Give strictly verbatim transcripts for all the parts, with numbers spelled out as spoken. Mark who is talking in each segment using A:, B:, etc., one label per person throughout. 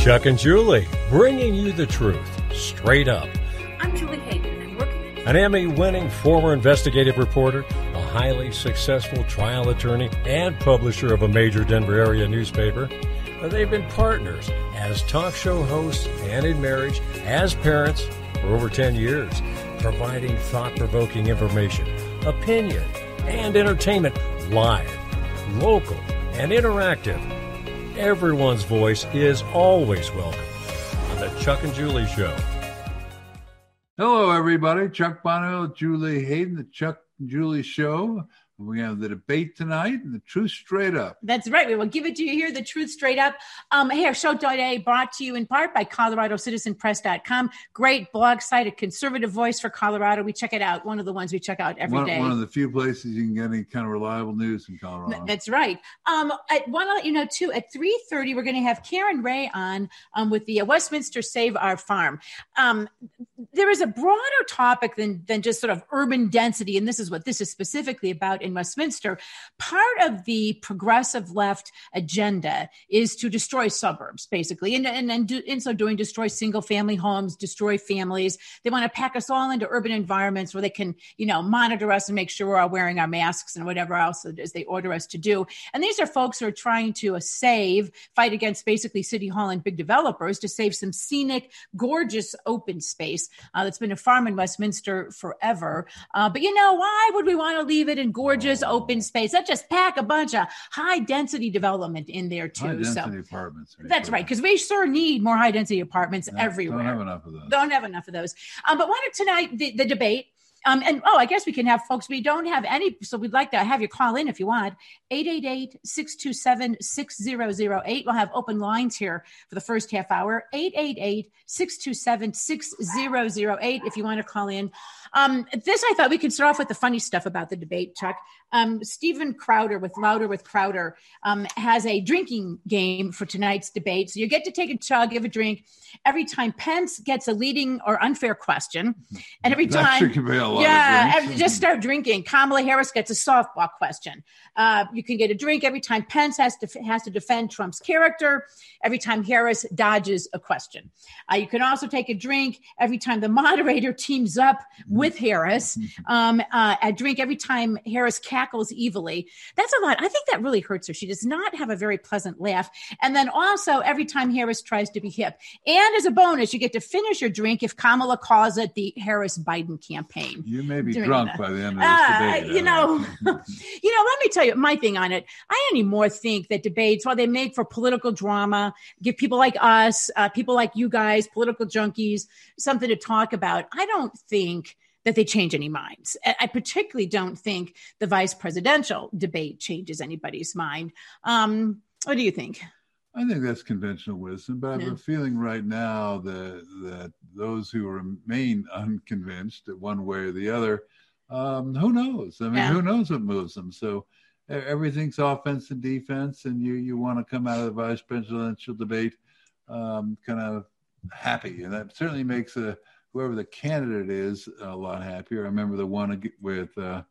A: Chuck and Julie, bringing you the truth, straight up.
B: I'm Julie Hayden, and working
A: An Emmy-winning former investigative reporter, a highly successful trial attorney, and publisher of a major Denver area newspaper. They've been partners as talk show hosts and in marriage, as parents for over ten years, providing thought-provoking information, opinion, and entertainment live, local, and interactive. Everyone's voice is always welcome on the Chuck and Julie Show.
C: Hello, everybody. Chuck Bono, Julie Hayden, the Chuck and Julie Show. We have the debate tonight and the truth straight up.
B: That's right. We will give it to you here, the truth straight up. Um, hey, our show today brought to you in part by Colorado Citizen Press dot com. Great blog site, a conservative voice for Colorado. We check it out. One of the ones we check out every
C: one,
B: day.
C: One of the few places you can get any kind of reliable news in Colorado.
B: That's right. Um, I want to let you know, too, at three thirty, we're going to have Karen Ray on um, with the uh, Westminster Save Our Farm. Um, there is a broader topic than, than just sort of urban density, and this is what this is specifically about in Westminster. Part of the progressive left agenda is to destroy suburbs, basically, and, and, and do, in so doing, destroy single-family homes, destroy families. They want to pack us all into urban environments where they can, you know, monitor us and make sure we're all wearing our masks and whatever else it is they order us to do. And these are folks who are trying to uh, save, fight against basically City Hall and big developers to save some scenic, gorgeous open space uh, that's been a farm in Westminster forever. Uh, but, you know, why would we want to leave it in gorgeous open space? Let's just pack a bunch of high density development in there too.
C: High density
B: so
C: apartments.
B: That's right, because we sure need more high density apartments
C: Yeah,
B: everywhere.
C: Don't have enough of those.
B: Don't have enough of those. Um, but wanted tonight the, the debate. Um, and, oh, I guess we can have folks, we don't have any, so we'd like to have you call in if you want, eight eight eight, six two seven, six zero zero eight. We'll have open lines here for the first half hour, eight eight eight, six two seven, six zero zero eight if you want to call in. Um, this, I thought we could start off with the funny stuff about the debate, Chuck. Um, Stephen Crowder with Louder with Crowder um, has a drinking game for tonight's debate. So you get to take a chug, give a drink every time Pence gets a leading or unfair question. And every
C: That
B: time,
C: sure can be a lot
B: yeah,
C: of drinks.
B: every, just start drinking. Kamala Harris gets a softball question. Uh, you can get a drink every time Pence has to has to defend Trump's character. Every time Harris dodges a question. Uh, you can also take a drink every time the moderator teams up with Harris. Um, uh, a drink every time Harris cackles evilly. That's a lot. I think that really hurts her. She does not have a very pleasant laugh. And then also every time Harris tries to be hip. And as a bonus, you get to finish your drink if Kamala calls it the Harris-Biden campaign.
C: You may be
B: Doing
C: drunk
B: that.
C: by the end of this
B: Uh,
C: debate.
B: you know, you know, let me tell you my thing on it. I anymore think that debates, while they make for political drama, give people like us, uh, people like you guys, political junkies, something to talk about. I don't think that they change any minds. I particularly don't think the vice presidential debate changes anybody's mind. Um, what do you think?
C: I think that's conventional wisdom, but I have
B: Yeah.
C: a feeling right now that that those who remain unconvinced one way or the other, um, who knows? I mean,
B: Yeah.
C: who knows what moves them? So e- everything's offense and defense, and you you want to come out of the vice presidential debate um, kind of happy, and that certainly makes a whoever the candidate is a lot happier. I remember the one with. Uh,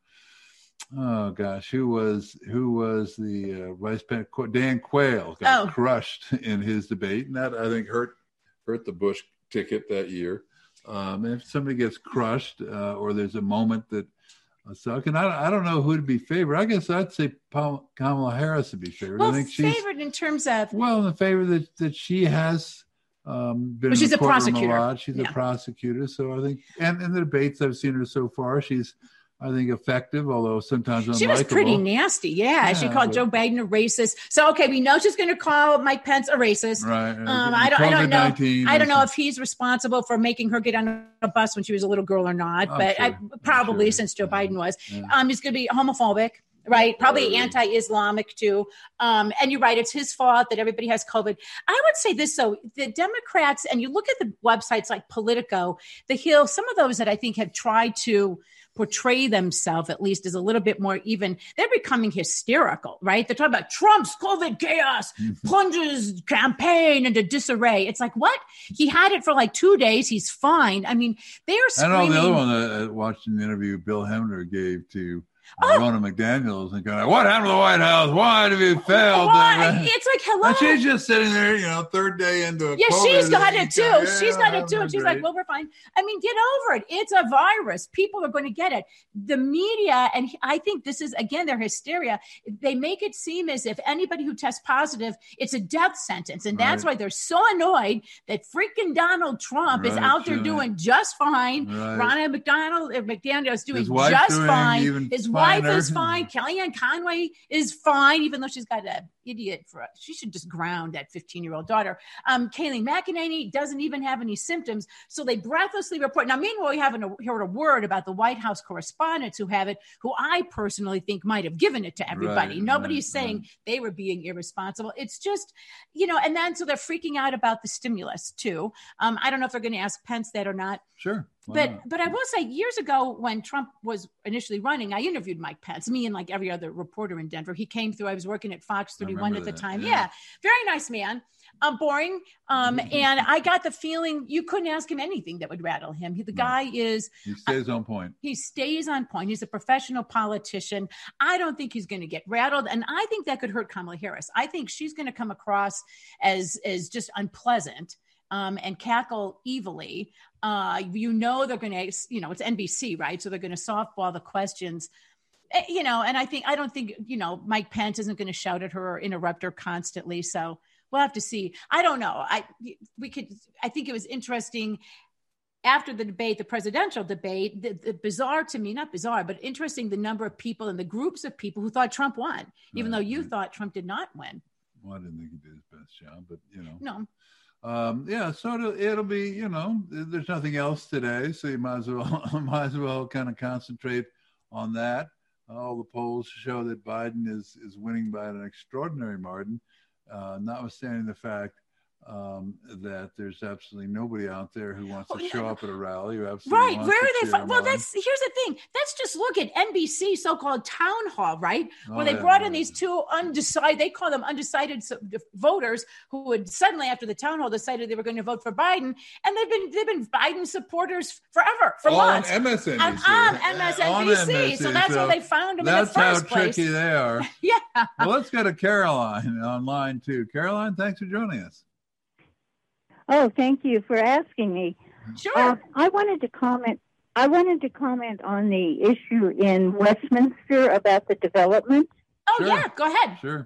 C: Oh gosh, who was who was the uh, vice president? Dan Quayle got
B: Oh.
C: crushed in his debate, and that I think hurt hurt the Bush ticket that year. Um, if somebody gets crushed, uh, or there's a moment that uh, suck, and I, I don't know who to be favored. I guess I'd say Pam- Kamala Harris to be favored.
B: Well,
C: I think she's
B: favored in terms of,
C: well in the favor that that she has. Um, been
B: Well,
C: in
B: she's
C: the
B: a
C: courtroom
B: prosecutor.
C: A lot. She's
B: Yeah.
C: a prosecutor, so I think, and in the debates I've seen her so far, she's I think effective, although sometimes unlikable.
B: she was pretty nasty. Yeah.
C: Yeah,
B: she called
C: but-
B: Joe Biden a racist. So, okay, we know she's going to call Mike Pence a racist.
C: Right.
B: Um, I don't, I don't know.
C: COVID-nineteen
B: I don't know
C: is-
B: if he's responsible for making her get on a bus when she was a little girl or not,
C: I'm
B: but
C: sure.
B: I,
C: I'm
B: probably
C: sure.
B: since Joe
C: Yeah.
B: Biden was.
C: Yeah.
B: Um, he's going to be homophobic, right? Probably
C: Totally.
B: anti-Islamic too. Um, and you're right, it's his fault that everybody has COVID. I would say this though: the Democrats, and you look at the websites like Politico, The Hill, some of those that I think have tried to portray themselves at least as a little bit more even, they're becoming hysterical, right? They're talking about Trump's COVID chaos plunges campaign into disarray. It's like, what? He had it for like two days. He's fine. I mean, they are
C: I
B: screaming.
C: know the other one that I watched an interview Bill Hemner gave to oh. Ronna McDaniels and going, what happened to the White House? Why have you failed?
B: Why? It's like, hello.
C: And she's just sitting there, you know, third day into a
B: Yeah,
C: COVID
B: she's got it too.
C: Yeah,
B: she's got it too. And she's
C: great.
B: like, well, we're fine. I mean, get over it. It's a virus. People are going to get it. The media, and I think this is, again, their hysteria. They make it seem as if anybody who tests positive, it's a death sentence. And that's right. why they're so annoyed that freaking Donald Trump right, is out there right. doing just fine. Right. Ronna McDonald, McDaniel is doing just doing fine. His wife is fine. Kellyanne Conway is fine, even though she's got an idiot for, she should just ground that fifteen-year-old daughter. Um, Kayleigh McEnany doesn't even have any symptoms. So they breathlessly report. Now, meanwhile, we haven't heard a word about the White House correspondents who have it, who I personally think might have given it to everybody. Right, Nobody's right, saying right. they were being irresponsible. It's just, you know, and then so they're freaking out about the stimulus too. Um, I don't know if they're going to ask Pence that or not.
C: Sure.
B: But not? but I will say, years ago when Trump was initially running, I interviewed Mike Pence, me and like every other reporter in Denver. He came through. I was working at Fox thirty-one at the
C: that.
B: time. Yeah.
C: yeah.
B: Very nice man. Um, boring. Um, and I got the feeling you couldn't ask him anything that would rattle him. He, the no. guy is.
C: He stays on point.
B: He stays on point. He's a professional politician. I don't think he's going to get rattled. And I think that could hurt Kamala Harris. I think she's going to come across as, as just unpleasant. Um, and cackle evilly. Uh, you know, they're going to, you know, it's N B C, right? So they're going to softball the questions, you know, and I think, I don't think, you know, Mike Pence isn't going to shout at her or interrupt her constantly. So we'll have to see. I don't know. I, we could, I think it was interesting after the debate, the presidential debate, the, the bizarre to me, not bizarre, but interesting, the number of people and the groups of people who thought Trump won, even right, though you right. thought Trump did not win.
C: Well, I didn't think he did his best job, but you know.
B: No.
C: Um, yeah, so it'll, it'll be, you know, there's nothing else today, so you might as well might as well kind of concentrate on that. All the polls show that Biden is is winning by an extraordinary margin, uh, notwithstanding the fact um, that there's absolutely nobody out there who wants to show up at a rally. Who absolutely
B: right?
C: Wants
B: Where
C: to
B: are they? Fi- well,
C: on.
B: that's here's the thing. Let's just look at N B C so-called town hall, right? Where
C: Oh,
B: they
C: yeah,
B: brought
C: yeah.
B: in these two undecided. They call them undecided so- voters who would suddenly, after the town hall, decided they were going to vote for Biden, and they've been they've been Biden supporters forever, for
C: On
B: months.
C: M S N B C.
B: On, on M S N B C.
C: On M S N B C,
B: So that's
C: so
B: how they found him in the
C: That's
B: first
C: how
B: place.
C: tricky they are.
B: Yeah.
C: Well, let's go to Caroline online too. Caroline, thanks for joining us.
D: Oh, thank you for asking me.
B: Sure.
D: Uh, I wanted to comment. I wanted to comment on the issue in Westminster about the development.
B: oh
C: Sure.
B: yeah. Go ahead.
C: Sure.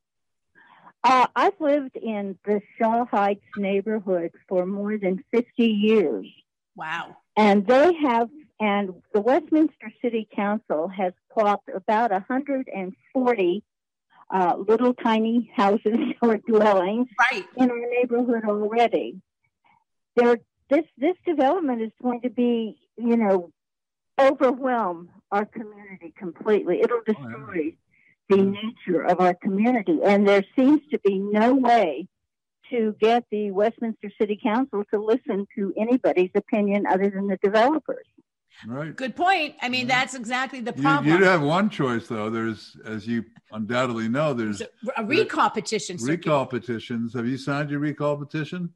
D: Uh, I've lived in the Shaw Heights neighborhood for more than fifty years,
B: Wow.
D: and they have, and the Westminster City Council has plopped about one hundred forty uh, little tiny houses or dwellings
B: Right.
D: in our neighborhood already. There, this this development is going to be, you know, overwhelm our community completely. It'll destroy the nature of our community, and there seems to be no way to get the Westminster City Council to listen to anybody's opinion other than the developers.
C: Right.
B: Good point. I mean, that's exactly the
C: You,
B: problem.
C: you do have one choice, though. There's, as you undoubtedly know, there's
B: a recall petition.
C: recall petitions. Have you signed your recall petition?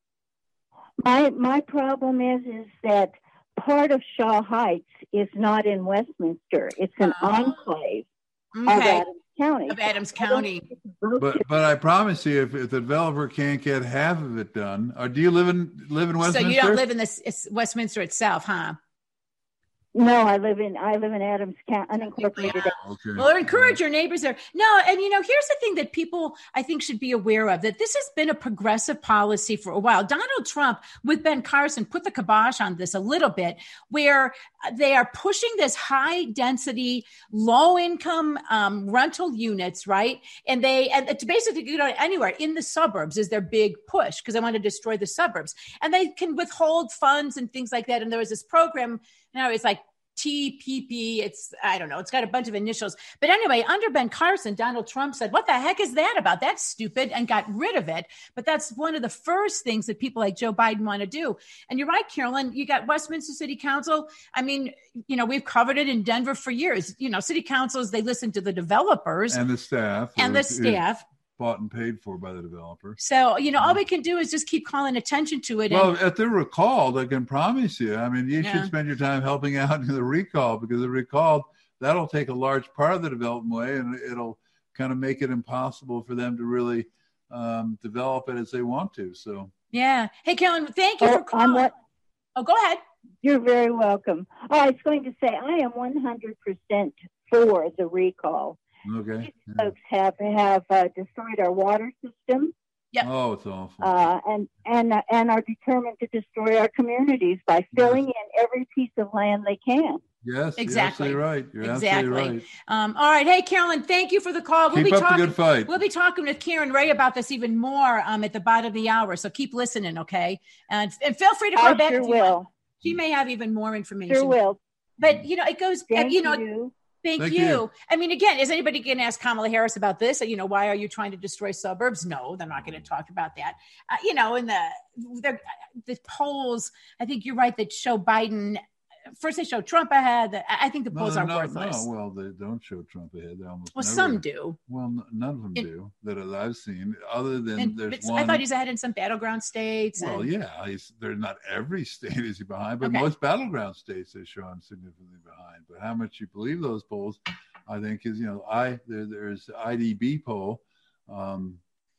D: My my problem is is that part of Shaw Heights is not in Westminster. It's an
B: Oh.
D: enclave of
B: Okay.
D: Adams County.
B: Of Adams County.
C: But but I promise you, if, if the developer can't get half of it done, or do you live in live in
B: So
C: Westminster?
B: you don't live in this it's Westminster itself, huh?
D: No, I live in I live in Adams County, unincorporated.
C: Okay.
B: Well, encourage your neighbors there. No, and you know, here's the thing that people I think should be aware of, that this has been a progressive policy for a while. Donald Trump with Ben Carson put the kibosh on this a little bit, where they are pushing this high density, low income um, rental units, right? And they and to basically get on anywhere in the suburbs is their big push, because they want to destroy the suburbs, and they can withhold funds and things like that. And there was this program. Now it's like T P P. It's, I don't know, it's got a bunch of initials. But anyway, under Ben Carson, Donald Trump said, what the heck is that about? That's stupid, and got rid of it. But that's one of the first things that people like Joe Biden want to do. And you're right, Carolyn, you got Westminster City Council. I mean, you know, we've covered it in Denver for years. You know, city councils, they listen to the developers
C: and the staff.
B: and
C: who
B: the
C: is-
B: staff.
C: bought and paid for by the developer.
B: So, you know, all we can do is just keep calling attention to it.
C: Well,
B: and,
C: if they're recalled, I can promise you. I mean, you
B: Yeah.
C: should spend your time helping out in the recall, because if recalled, that'll take a large part of the development away, and it'll kind of make it impossible for them to really um, develop it as they want to. So
B: yeah. Hey, Carolyn, thank you
D: Oh,
B: for calling.
D: what,
B: oh, go ahead.
D: You're very welcome. Oh, I was going to say I am one hundred percent for the recall.
C: okay,
D: These
C: yeah.
D: folks have have uh, destroyed our water system.
B: Yep.
C: Oh, it's awful.
D: Uh, and and uh, and are determined to destroy our communities by filling
C: Yes.
D: in every piece of land they can.
C: Yes,
B: Exactly.
C: You're absolutely right. You're
B: Exactly.
C: absolutely right.
B: Um, all right. Hey, Carolyn, thank you for the call. We'll
C: Keep
B: be
C: up
B: talking.
C: the good fight.
B: We'll be talking with Karen Ray about this even more um, at the bottom of the hour. So keep listening, okay? And, and feel free to call
D: I
B: back.
D: sure
B: if you want.
D: will.
B: She may have even more information.
D: Sure will.
B: But you know, it goes.
D: Thank
B: you know,
D: you.
B: Thank,
C: Thank
B: you.
C: you.
B: I mean, again, is anybody going to ask Kamala Harris about this? You know, why are you trying to destroy suburbs? No, they're not going to talk about that. Uh, you know, in the the the polls, I think you're right that show Biden. First, they show Trump ahead. I think the polls
C: no,
B: are
C: no,
B: worthless.
C: No, well, they don't show Trump ahead. They almost
B: Well,
C: never.
B: some do.
C: Well, n- none of them
B: It-
C: do that I've seen. Other than
B: And,
C: there's
B: but
C: one.
B: I thought he's ahead in some battleground states.
C: Well,
B: and,
C: yeah, he's, they're not every state is he behind, but
B: Okay.
C: most battleground states they show him significantly behind. But how much you believe those polls, I think is you know I there, there's the I D B poll, um,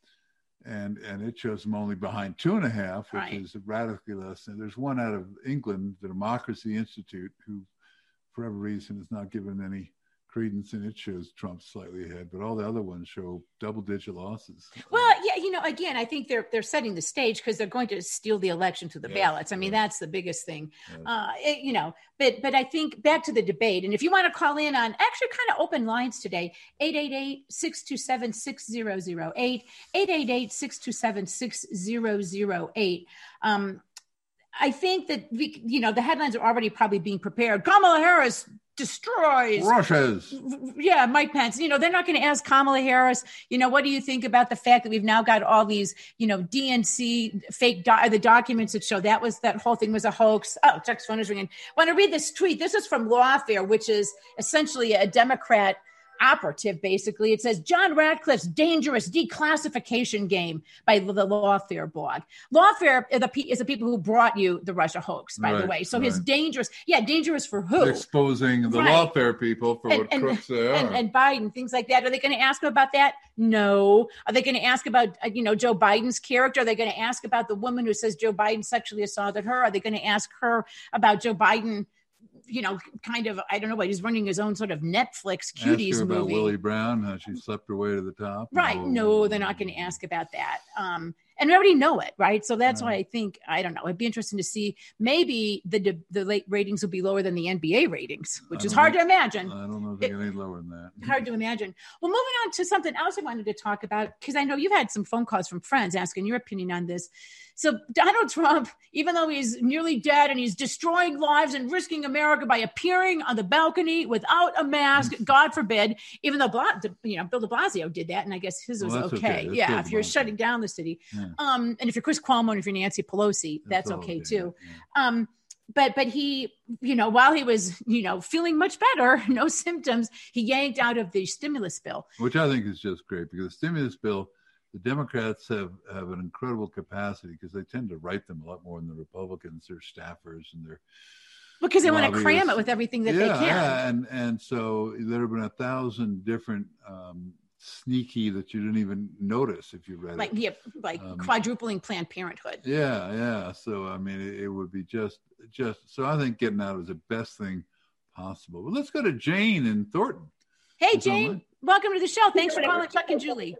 C: and and it shows him only behind two and a half, which
B: Right.
C: is radically less. And there's one out of England, the Democracy Institute, who for whatever reason is not given any credence, and it shows Trump slightly ahead, but all the other ones show double-digit losses.
B: Well, yeah, you know, again, I think they're they're setting the stage because they're going to steal the election through the
C: Yes,
B: ballots. I mean,
C: yes.
B: that's the biggest thing.
C: Yes.
B: Uh, it- you know, but but I think back to the debate, and if you want to call in on actually kind of open lines today, eight eight eight, six two seven, six zero zero eight, eight eight eight, six two seven, six zero zero eight. Um, I think that, we, you know, the headlines are already probably being prepared. Kamala Harris destroys
C: Russia's.
B: yeah, Mike Pence. You know, they're not going to ask Kamala Harris, you know, what do you think about the fact that we've now got all these, you know, D N C fake, do- the documents that show that was, that whole thing was a hoax. Oh, Chuck's phone is ringing. Want to read this tweet? This is from Lawfare, which is essentially a Democrat operative, basically. It says, John Ratcliffe's dangerous declassification game by the Lawfare blog. Lawfare is the, pe- is the people who brought you the Russia hoax, by the
C: Right,
B: way. So his
C: right.
B: dangerous, yeah, dangerous for who?
C: Exposing the
B: Right.
C: lawfare people for
B: And-
C: what
B: and-
C: crooks they are.
B: and, and Biden, things like that. Are they going to ask him about that? No. Are they going to ask about, uh, you know, Joe Biden's character? Are they going to ask about the woman who says Joe Biden sexually assaulted her? Are they going to ask her about Joe Biden, you know, kind of, I don't know what, he's running his own sort of Netflix
C: Ask
B: cuties
C: her about
B: movie.
C: Willie Brown, how she slept her way to the top.
B: Right. No, they're not going to ask about that. Um, and we already know it, right? So that's why I think, I don't know, it'd be interesting to see. Maybe the the late ratings will be lower than the N B A ratings, which
C: I
B: is
C: don't
B: hard
C: know.
B: to imagine.
C: I don't know if they get any lower than that.
B: Hard to imagine. Well, moving on to something else I wanted to talk about, because I know you've had some phone calls from friends asking your opinion on this. So Donald Trump, even though he's nearly dead and he's destroying lives and risking America by appearing on the balcony without a mask, God forbid, even though Bla- you know Bill de Blasio did that, and I guess his was
C: Well, that's
B: okay.
C: okay. That's
B: Yeah,
C: Bill
B: if
C: de
B: you're
C: Blasio.
B: shutting down the city,
C: Yeah.
B: um, and if you're Chris Cuomo and if you're Nancy Pelosi, that's,
C: That's all
B: okay
C: okay,
B: too.
C: yeah.
B: Um, but but he, you know, while he was, you know, feeling much better, no symptoms, he yanked out of the stimulus bill.
C: Which I think is just great because the stimulus bill, the Democrats have, have an incredible capacity because they tend to write them a lot more than the Republicans, their staffers and their
B: Because they want to
C: lobbyists.
B: cram it with everything that
C: yeah,
B: they can.
C: Yeah, and, and so there have been a thousand different um, sneaky that you didn't even notice if you read
B: Like
C: it.
B: yeah, like
C: Um,
B: quadrupling Planned Parenthood.
C: Yeah, yeah. So I mean, it, it would be just, just. So I think getting out is the best thing possible. But let's go to Jane in Thornton.
B: Hey
C: Is that
B: Jane,
C: right?
B: welcome to the show. Thanks for calling Chuck and Julie.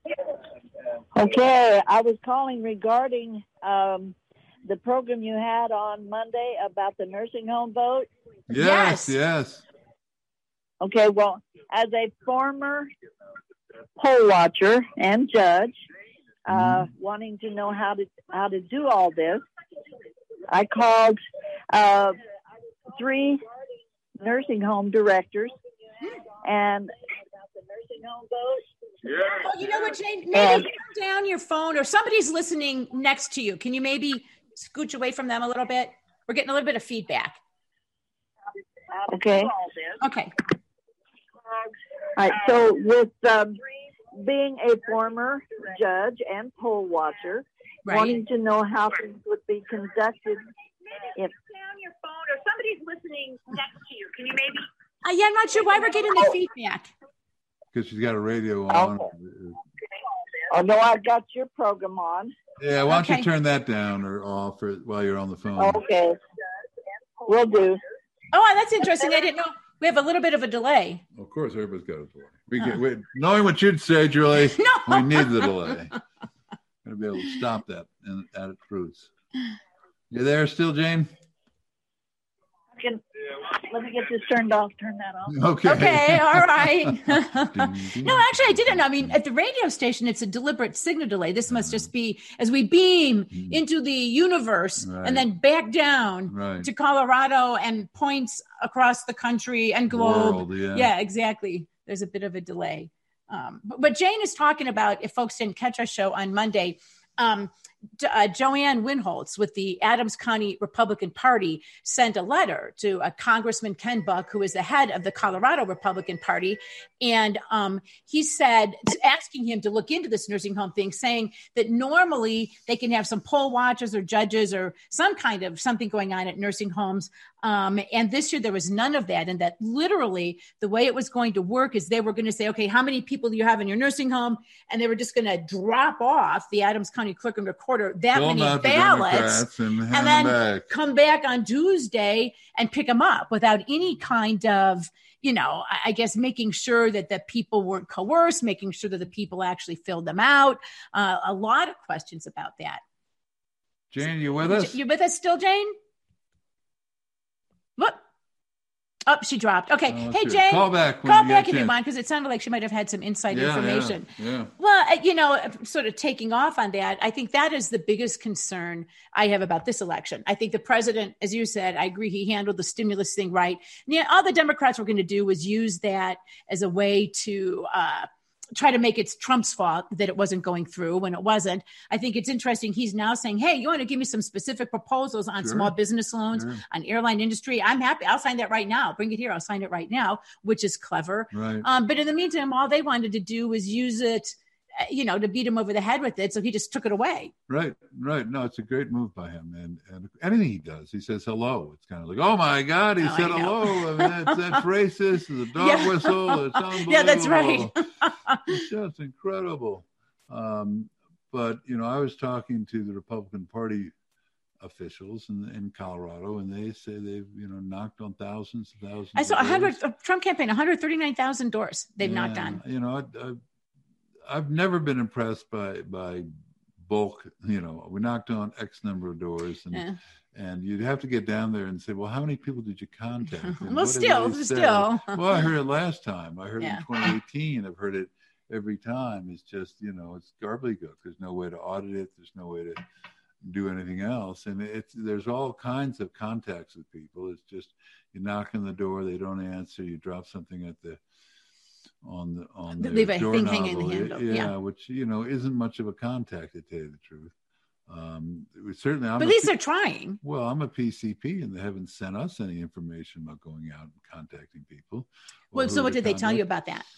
E: Okay, I was calling regarding um, the program you had on Monday about the nursing home vote.
C: Yes,
B: Yes.
C: yes.
E: Okay, well, as a former poll watcher and judge, uh,
C: Mhm.
E: wanting to know how to how to do all this, I called uh, three nursing home directors and about the nursing home vote.
B: Oh, you know what, Jane? Maybe
E: And-
B: turn down your phone, or somebody's listening next to you. Can you maybe scooch away from them a little bit? We're getting a little bit of feedback.
E: Okay.
B: Okay.
E: All right. So with um, being a former judge and poll watcher,
B: Right.
E: wanting to know how things would be conducted if
F: down your phone, or somebody's listening next to you. Can you maybe
B: Uh, yeah, I'm not sure why we're getting the feedback.
C: Because she's got a radio on.
E: Okay. Oh, no, I've got your program on.
C: Yeah, why don't
B: Okay.
C: you turn that down or off or, while you're on the phone?
E: Okay. Will do.
B: Oh, that's interesting. I didn't know. We have a little bit of a delay.
C: Of course, everybody's got a delay. We get, we, knowing what you'd say, Julie,
B: No.
C: we need the delay. Got to be able to stop that and at its roots. You there still, Jane?
E: I can, let me get this turned off. Turn that off.
C: Okay.
B: Okay, all right.
C: Ding, ding.
B: No, actually, I didn't. I mean, at the radio station, it's a deliberate signal delay. This must just be as we beam
C: Mm.
B: into the universe
C: Right.
B: and then back down
C: Right.
B: to Colorado and points across the country and globe.
C: World, yeah.
B: Yeah, exactly. There's a bit of a delay. Um, but, but Jane is talking about, if folks didn't catch our show on Monday, um, uh, Joanne Winholtz with the Adams County Republican Party sent a letter to uh, Congressman Ken Buck, who is the head of the Colorado Republican Party. And um, he said, asking him to look into this nursing home thing, saying that normally they can have some poll watchers or judges or some kind of something going on at nursing homes. Um, and this year there was none of that. And that literally the way it was going to work is they were going to say, okay, how many people do you have in your nursing home? And they were just going to drop off the Adams County Clerk and Recorder that
C: Fill 'em
B: many
C: out to
B: ballots
C: Democrats and, hand
B: and then
C: them back.
B: come back on Tuesday and pick them up without any kind of, you know, I I guess making sure that the people weren't coerced, making sure that the people actually filled them out. Uh, a lot of questions about that.
C: Jane, you with us?
B: You with us still, Jane? Look. Oh, she dropped. Okay.
C: Oh,
B: hey,
C: sure.
B: Jane.
C: Call back when
B: Call
C: you get
B: back
C: a
B: if you
C: chance.
B: want, because it sounded like she might have had some inside
C: Yeah,
B: information.
C: Yeah, yeah.
B: Well, uh, you know, sort of taking off on that, I think that is the biggest concern I have about this election. I think the president, as you said, I agree, he handled the stimulus thing right. Yeah, all the Democrats were going to do was use that as a way to uh, try to make it Trump's fault that it wasn't going through when it wasn't. I think it's interesting. He's now saying, hey, you want to give me some specific proposals on
C: Sure.
B: small business loans,
C: Sure.
B: on airline industry? I'm happy. I'll sign that right now. Bring it here. I'll sign it right now, which is clever.
C: Right.
B: Um, but in the meantime, all they wanted to do was use it, uh, you know, to beat him over the head with it. So he just took it away.
C: Right, right. No, it's a great move by him. And, and anything he does, he says hello. It's kind of like, oh my God, he
B: Oh, I
C: said
B: know.
C: hello. I mean, that's, that's racist. It's a dog
B: Yeah.
C: whistle. It's unbelievable.
B: Yeah, that's right.
C: It's just incredible. Um, but, you know, I was talking to the Republican Party officials in, in Colorado, and they say they've, you know, knocked on thousands and thousands.
B: I saw
C: of
B: a hundred
C: doors.
B: uh, Trump campaign, one hundred thirty-nine thousand doors they've
C: Yeah,
B: knocked on.
C: You know, I, I, I've never been impressed by by bulk. You know, we knocked on X number of doors, and
B: Yeah.
C: and you'd have to get down there and say, well, how many people did you contact? And
B: Well,
C: what did
B: still,
C: they say?
B: still.
C: Well, I heard it last time. I heard
B: Yeah.
C: it in twenty eighteen. I've heard it every time. It's just, you know, it's gobbledygook. There's no way to audit it. There's no way to do anything else. And it's there's all kinds of contacts with people. It's just you knock on the door, they don't answer. You drop something at the on the on the
B: Leave a thing
C: doorknob.
B: hanging in the handle,
C: Yeah,
B: yeah.
C: which you know isn't much of a contact, to tell you the truth. Um, it was certainly, I'm
B: But
C: a
B: at least
C: P-
B: they're trying.
C: well, I'm a P C P, and they haven't sent us any information about going out and contacting people. or
B: Well, so
C: who
B: what
C: to
B: did they tell you
C: contact.
B: about that?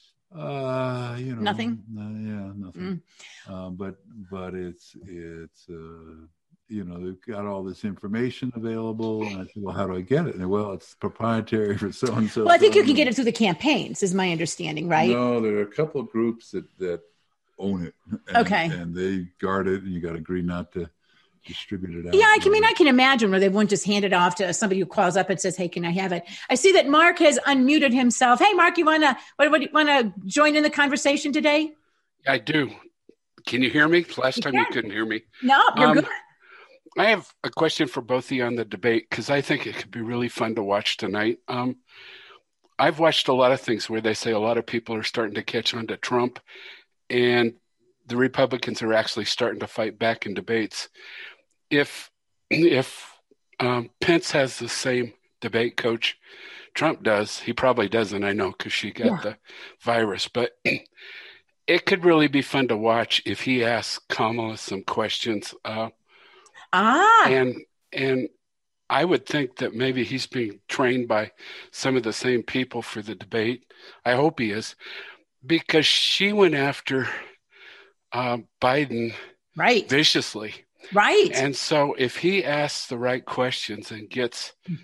C: Uh, you know,
B: Nothing?
C: Uh, yeah, nothing. Um, but but it's it's uh, you know they've got all this information available, and I said, well, how do I get it? And well, it's proprietary for so and so.
B: Well, I think you can get it through the campaigns, is my understanding, right?
C: No, there are a couple of groups that that own it. And,
B: Okay.
C: and they guard it, and you got to agree not to distribute it out.
B: Yeah, I can I mean I can imagine where they won't just hand it off to somebody who calls up and says, "Hey, can I have it?" I see that Mark has unmuted himself. Hey, Mark, you wanna what, what want to join in the conversation today?
F: I do. Can you hear me? Last
B: You
F: time
B: can.
F: you couldn't hear me.
B: No, you're
F: Um,
B: good.
F: I have a question for both of you on the debate because I think it could be really fun to watch tonight. Um, I've watched a lot of things where they say a lot of people are starting to catch on to Trump, and the Republicans are actually starting to fight back in debates. If if um, Pence has the same debate coach Trump does, he probably doesn't, I know, because she got
B: Yeah.
F: the virus, but it could really be fun to watch if he asks Kamala some questions. Uh,
B: Ah,
F: and and I would think that maybe he's being trained by some of the same people for the debate. I hope he is, because she went after uh, Biden
B: right,
F: viciously.
B: right.
F: And so if he asks the right questions and gets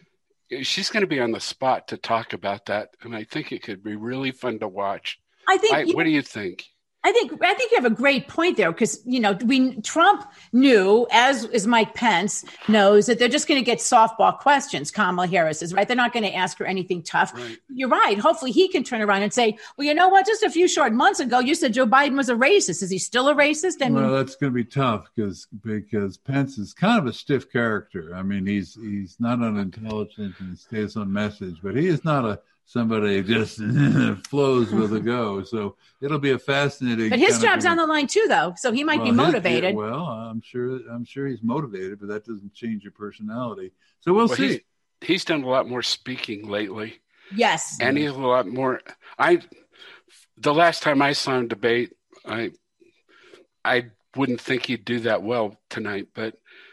F: she's going to be on the spot to talk about that, and I think it could be really fun to watch.
B: I think.
F: I, what do you think?
B: I think I think you have a great point there, because, you know, we Trump knew, as is Mike Pence knows, that they're just going to get softball questions. Kamala Harris is right; they're not going to ask her anything tough.
F: Right.
B: You're right. Hopefully, he can turn around and say, "Well, you know what? Just a few short months ago, you said Joe Biden was a racist. Is he still a racist?" I mean,
C: well, that's going to be tough because because Pence is kind of a stiff character. I mean, he's he's not unintelligent and he stays on message, but he is not a somebody just flows with a go. So it'll be a fascinating.
B: But his job's on the line too, though, so he might
C: well,
B: be motivated.
C: His, yeah, well, I'm sure. I'm sure he's motivated, but that doesn't change your personality. So we'll,
F: well
C: see.
F: He's, he's done a lot more speaking lately.
B: Yes,
F: and he's a lot more. I the last time I saw him debate, I I wouldn't think he'd do that well tonight, but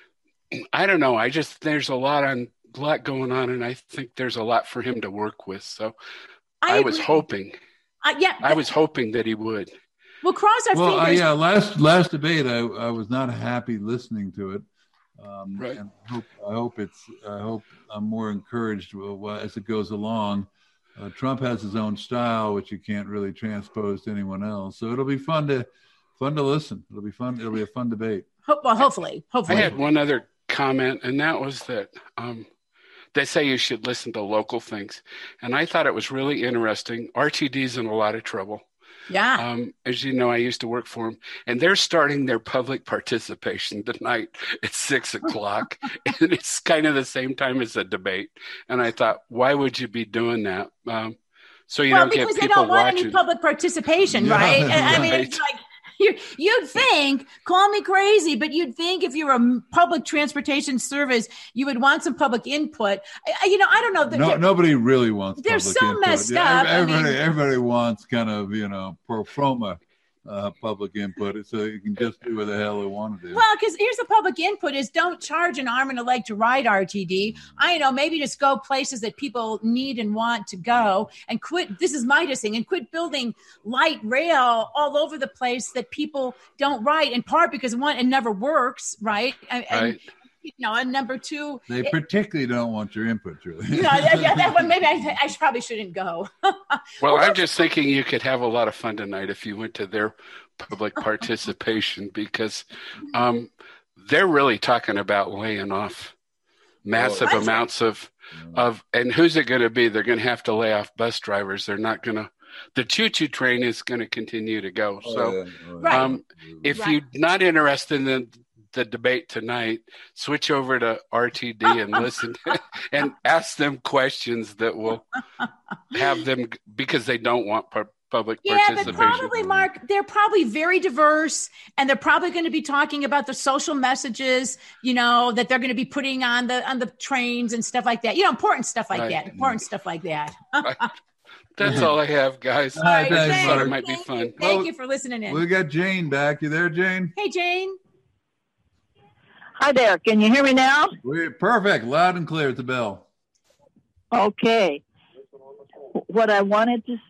F: I don't know. I just there's a lot on. lot going on, and I think there's a lot for him to work with. So I, I was hoping,
B: uh, yeah,
F: I was hoping that he would.
B: We'll cross our
C: well,
B: fingers.
C: Uh, yeah, last last debate, I, I was not happy listening to it. Um,
F: right.
C: And I hope, I hope it's. I hope I'm more encouraged as it goes along. Uh, Trump has his own style, which you can't really transpose to anyone else. So it'll be fun to fun to listen. It'll be fun. It'll be a fun debate.
B: Well, hopefully, hopefully.
F: I had one other comment, and that was that. Um, They say you should listen to local things. And I thought it was really interesting. R T D's in a lot of trouble.
B: Yeah.
F: Um, as you know, I used to work for them. And they're starting their public participation tonight at six o'clock. And it's kind of the same time as the debate. And I thought, why would you be doing that? Um, so you
B: well,
F: don't get people
B: because they don't want
F: watching.
B: any public participation,
C: Yeah,
B: right?
C: right.
B: I mean, it's like, You, you'd think, call me crazy, but you'd think if you're a public transportation service, you would want some public input. I, you know, I don't know.
C: No, nobody really wants.
B: They're
C: public
B: so
C: input.
B: messed
C: yeah,
B: up.
C: Everybody,
B: I mean,
C: everybody wants kind of you know pro forma uh, public input, so you can just do what the hell they want to do.
B: Well, because here's the public input: is don't charge an arm and a leg to ride R T D. I know, maybe just go places that people need and want to go, and quit. This is Midas thing, and quit building light rail all over the place that people don't ride. In part because one, it never works, right? And,
F: Right.
B: and you know, and number two,
C: They
B: it,
C: particularly don't want your input, really.
B: you know, that, yeah, that one maybe I, I probably shouldn't go.
F: Well, I'm just thinking you could have a lot of fun tonight if you went to their public participation because um, they're really talking about laying off massive
B: What?
F: amounts of, of, and who's it going to be? They're going to have to lay off bus drivers. They're not going to, the choo-choo train is going to continue to go.
C: Oh,
F: So
C: yeah. Oh, yeah.
B: Right.
F: um, if
B: Right.
F: you're not interested in the, the debate tonight, switch over to R T D and listen and ask them questions that will have them because they don't want par- public
B: Yeah, but
F: participation.
B: probably, Mark, they're probably very diverse, and they're probably going to be talking about the social messages, you know, that they're going to be putting on the on the trains and stuff like that. You know, important stuff like
F: Right.
B: that. Important stuff like that.
F: Right. That's all I have, guys.
C: All right,
F: I just
C: thanks,
F: thought
C: Mark.
F: it might be
B: Thank
F: fun.
B: you. Thank
C: Well,
B: you for listening in.
C: We got Jane back. You there, Jane?
B: Hey, Jane.
E: Hi there. Can you hear me now?
C: We're perfect, loud and clear at the bell.
E: Okay. What I wanted to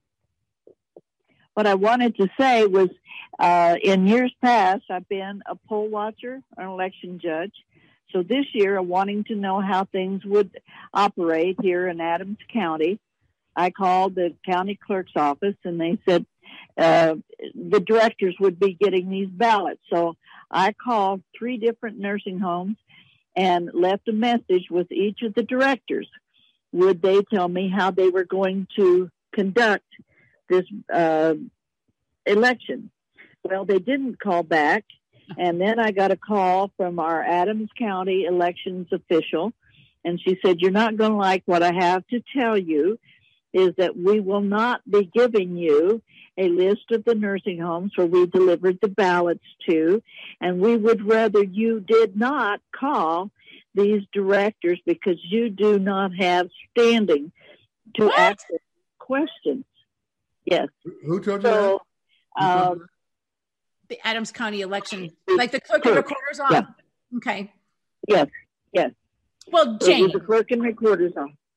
E: what I wanted to say was, uh, in years past, I've been a poll watcher, an election judge. So this year, I'm wanting to know how things would operate here in Adams County. I called the county clerk's office, and they said uh, the directors would be getting these ballots. So I called three different nursing homes and left a message with each of the directors. Would they tell me how they were going to conduct this uh, election? Well, they didn't call back. And then I got a call from our Adams County elections official, and she said, "You're not going to like what I have to tell you, is that we will not be giving you a list of the nursing homes where we delivered the ballots to, and we would rather you did not call these directors because you do not have standing to
B: What?
E: ask questions." Yes.
C: Who told you
E: So,
C: that? Who told
E: um,
C: you that?
B: The Adams County election, like the clerk and recorder's office.
E: Yeah.
B: Okay.
E: yes, yes.
B: Well,
E: It
B: Jane,
E: was the clerk and recorder's office.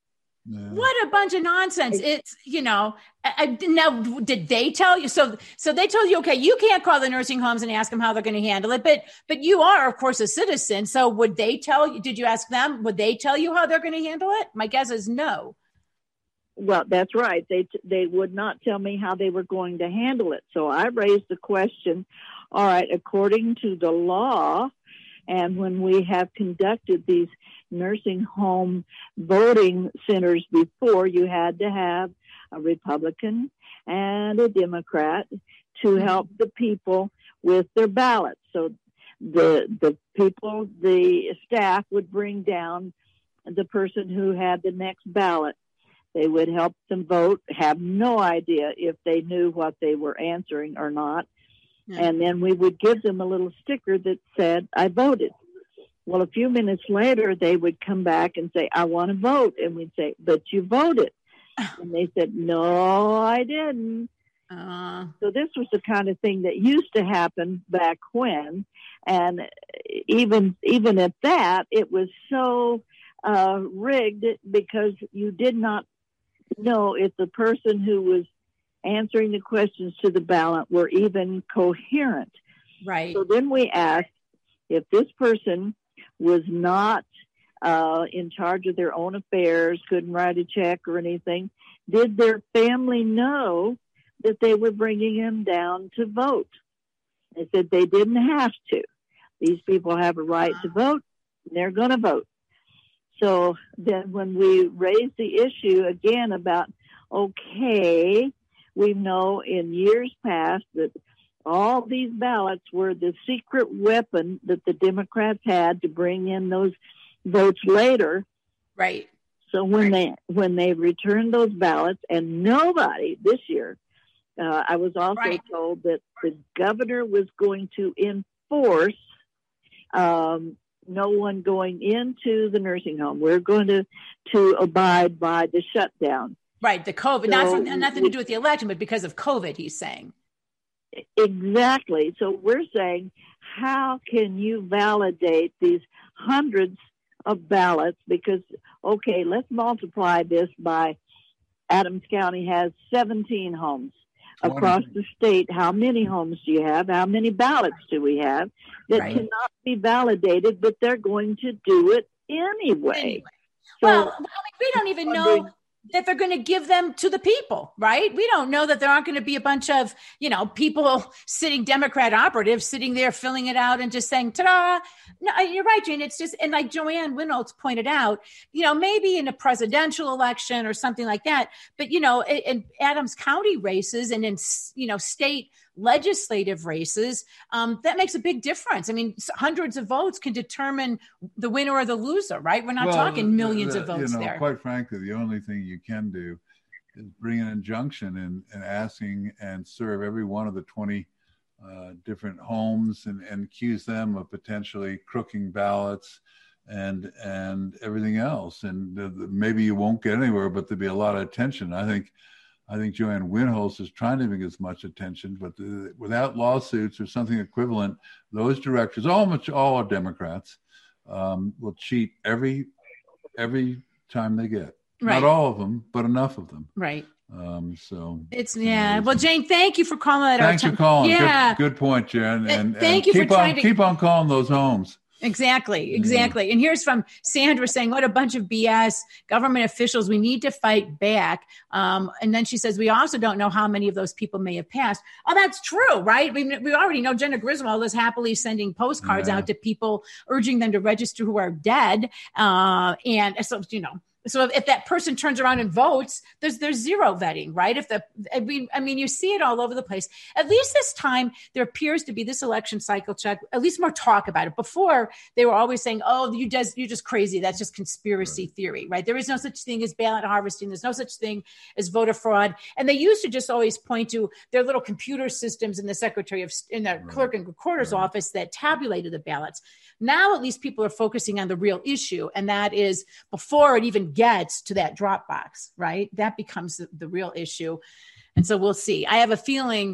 C: Yeah.
B: What a bunch of nonsense. It's, you know, I, I, now, did they tell you? So, so they told you, okay, you can't call the nursing homes and ask them how they're going to handle it, but, but you are, of course, a citizen. So would they tell you, did you ask them, would they tell you how they're going to handle it? My guess is no.
E: Well, that's right. They, they would not tell me how they were going to handle it. So I raised the question, all right, according to the law, and when we have conducted these nursing home voting centers before, you had to have a Republican and a Democrat to help the people with their ballots. So the the people, the staff would bring down the person who had the next ballot. They would help them vote, have no idea if they knew what they were answering or not. Yeah. And then we would give them a little sticker that said, I voted. Well, a few minutes later, they would come back and say, I want to vote. And we'd say, but you voted. And they said, no, I didn't. Uh, so this was the kind of thing that used to happen back when. And even even at that, it was so uh, rigged because you did not know if the person who was answering the questions to the ballot were even coherent.
B: Right.
E: So then we asked if this person was not uh, in charge of their own affairs, couldn't write a check or anything, did their family know that they were bringing him down to vote? They said they didn't have to. These people have a right to vote, and they're going to vote. So then when we raised the issue again about, okay, we know in years past that all these ballots were the secret weapon that the Democrats had to bring in those votes later.
B: Right.
E: So when right. they when they returned those ballots, and nobody this year, uh, I was also right. told that the governor was going to enforce um, no one going into the nursing home. We're going to to abide by the shutdown.
B: Right, the COVID, so, not for, nothing to do with the election, but because of COVID, he's saying.
E: Exactly. So we're saying, how can you validate these hundreds of ballots? Because, okay, let's multiply this by Adams County has seventeen homes. Across the state, how many homes do you have? How many ballots do we have that right. cannot be validated, but they're going to do it anyway?
B: anyway. So, well, I mean, we don't even know that they're going to give them to the people, right? We don't know that there aren't going to be a bunch of, you know, people sitting, Democrat operatives sitting there filling it out and just saying, ta-da. No, you're right, Jane. It's just, and like Joanne Winholtz pointed out, you know, maybe in a presidential election or something like that, but, you know, in, in Adams County races and in, you know, state legislative races, um, that makes a big difference. I mean, hundreds of votes can determine the winner or the loser, right? We're not
C: well,
B: talking millions
C: the,
B: of votes
C: you know,
B: there.
C: Quite frankly, the only thing you can do is bring an injunction and, and asking and serve every one of the twenty uh, different homes and, and accuse them of potentially crooking ballots and and everything else. And the, the, maybe you won't get anywhere, but there'll be a lot of attention. I think I think Joanne Winholtz is trying to bring as much attention, but the, without lawsuits or something equivalent, those directors, all much all are Democrats, um, will cheat every every time they get. Right. Not all of them, but enough of them.
B: Right.
C: Um, so
B: it's yeah. Amazing. Well, Jane, thank you for calling that.
C: Thanks for calling. Yeah. Good, good point, Jen. And,
B: thank
C: and
B: you
C: keep
B: for trying
C: on,
B: to
C: keep on calling those homes.
B: Exactly, exactly. Mm. And here's from Sandra saying, what a bunch of B S, government officials, we need to fight back. Um, and then she says, we also don't know how many of those people may have passed. Oh, that's true, right? We, we already know Jenna Griswold is happily sending postcards yeah. out to people, urging them to register who are dead. Uh, and so, you know, So if, if that person turns around and votes, there's there's zero vetting, right? If the I mean, I mean, you see it all over the place. At least this time, there appears to be this election cycle check. At least more talk about it. Before, they were always saying, "Oh, you just you're just crazy. That's just conspiracy right. theory, right? There is no such thing as ballot harvesting. There's no such thing as voter fraud." And they used to just always point to their little computer systems in the secretary of in the right. clerk and recorder's right. office that tabulated the ballots. Now, at least people are focusing on the real issue, and that is before it even gets to that drop box, right? That becomes the, the real issue. And so we'll see. I have a feeling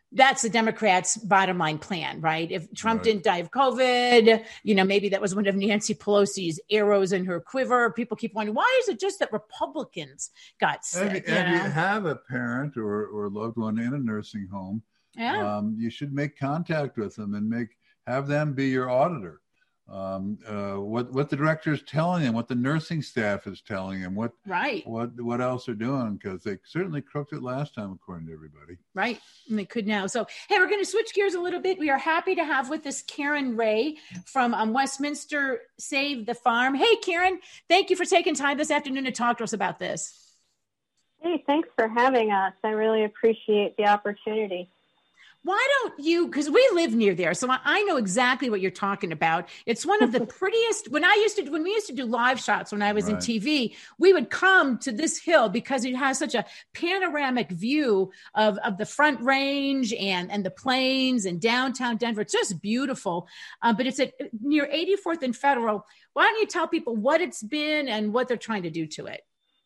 B: that's the Democrats' bottom line plan, right? If Trump
C: Right.
B: didn't die of COVID, you know, maybe that was one of Nancy Pelosi's arrows in her quiver. People keep wondering, why is it just that Republicans got sick?
C: If,
B: you
C: if you
B: know?
C: have a parent or, or loved one in a nursing home,
B: Yeah.
C: um, you should make contact with them and make have them be your auditor. Um, uh, what what the director is telling them, what the nursing staff is telling them, what
B: Right.
C: what what else they're doing, because they certainly crooked it last time, according to everybody.
B: Right. And they could now. So, hey, we're going to switch gears a little bit. We are happy to have with us Karen Ray from um, Westminster Save the Farm. Hey, Karen, thank you for taking time this afternoon to talk to us about this.
G: Hey, thanks for having us. I really appreciate the opportunity.
B: Why don't you, because we live near there, so I, I know exactly what you're talking about. It's one of the prettiest, when I used to, when we used to do live shots when I was
C: Right.
B: in T V, we would come to this hill because it has such a panoramic view of, of the Front Range and, and the plains and downtown Denver. It's just beautiful. Um, but it's at near eighty-fourth and Federal. Why don't you tell people what it's been and what they're trying to do to it?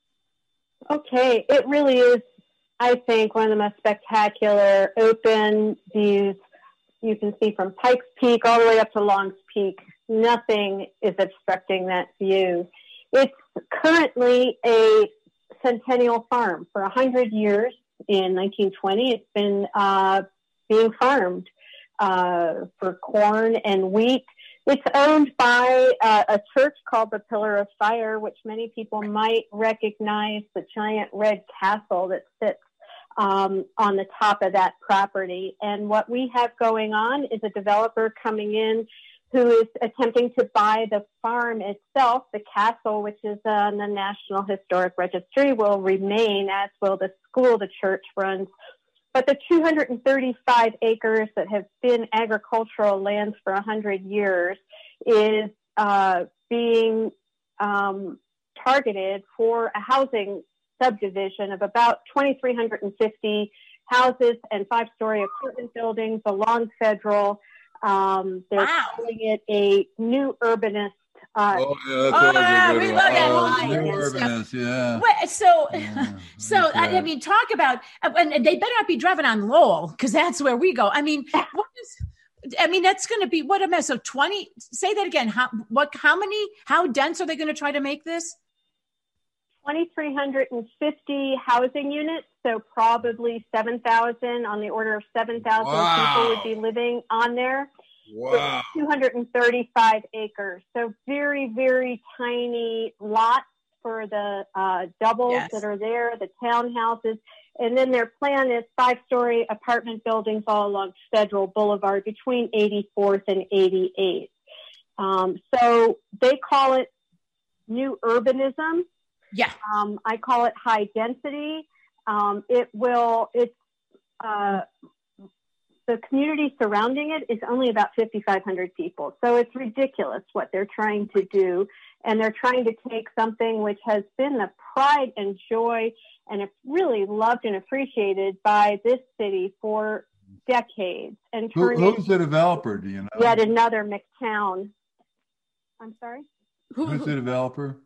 G: Okay, it really is, I think, one of the most spectacular open views you can see from Pikes Peak all the way up to Longs Peak. Nothing is obstructing that view. It's currently a centennial farm. For one hundred years, in nineteen twenty, it's been uh, being farmed uh, for corn and wheat. It's owned by uh, a church called the Pillar of Fire, which many people might recognize the giant red castle that sits um, on the top of that property. And what we have going on is a developer coming in who is attempting to buy the farm itself. The castle, which is on the National Historic Registry, will remain, as will the school the church runs. But the two hundred thirty-five acres that have been agricultural lands for one hundred years is uh, being um, targeted for a housing subdivision of about two thousand three hundred fifty houses and five-story apartment buildings along Federal. Um, they're
B: Wow.
G: calling it a new urbanist. Uh,
C: Oh, yeah, that's
B: Oh,
C: always
B: yeah,
C: a good
B: we
C: one.
B: love that
C: Oh,
B: line.
C: the new
B: Yes.
C: urbanist, yeah.
B: Wait, so,
C: Yeah,
B: so
C: that's
B: I, I
C: right.
B: mean, talk about, and they better not be driving on Lowell because that's where we go. I mean, what is, I mean, that's going to be what a mess. So twenty. Say that again. How what? How many? How dense are they going to try to make this?
G: two thousand three hundred fifty housing units, so probably seven thousand, on the order of seven thousand
C: Wow.
G: people would be living on there.
C: Wow.
G: two hundred thirty-five acres. So very, very tiny lots for the uh, doubles
B: Yes.
G: that are there, the townhouses. And then their plan is five-story apartment buildings all along Federal Boulevard between eighty-fourth and eighty-eighth. Um, so they call it new urbanism.
B: Yeah.
G: Um, I call it high density. Um, it will, it's, uh, the community surrounding it is only about fifty-five hundred people. So it's ridiculous what they're trying to do. And they're trying to take something which has been the pride and joy and it's really loved and appreciated by this city for decades and
C: Who,
G: turn
C: who's
G: it
C: the developer? Do you know?
G: yet another McTown. I'm sorry?
B: Who,
C: Who's
B: who-
C: the developer?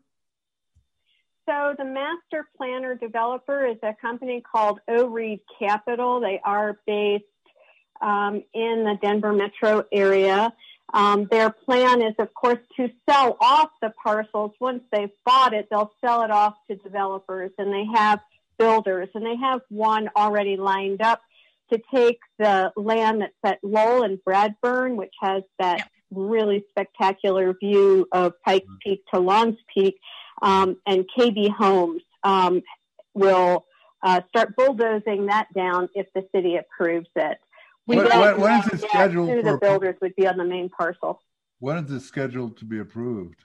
G: So the master planner developer is a company called O-Reed Capital. They are based um, in the Denver metro area. Um, their plan is, of course, to sell off the parcels. Once they've bought it, they'll sell it off to developers, and they have builders, and they have one already lined up to take the land that's at Lowell and Bradburn, which has that really spectacular view of Pikes Peak to Longs Peak, um, and K B Homes um, will uh, start bulldozing that down if the city approves it. We
C: What-
G: don't
C: what- when is
G: know
C: it
G: yet
C: scheduled
G: who
C: for-
G: the builders would be on the main parcel.
C: When is it scheduled to be approved?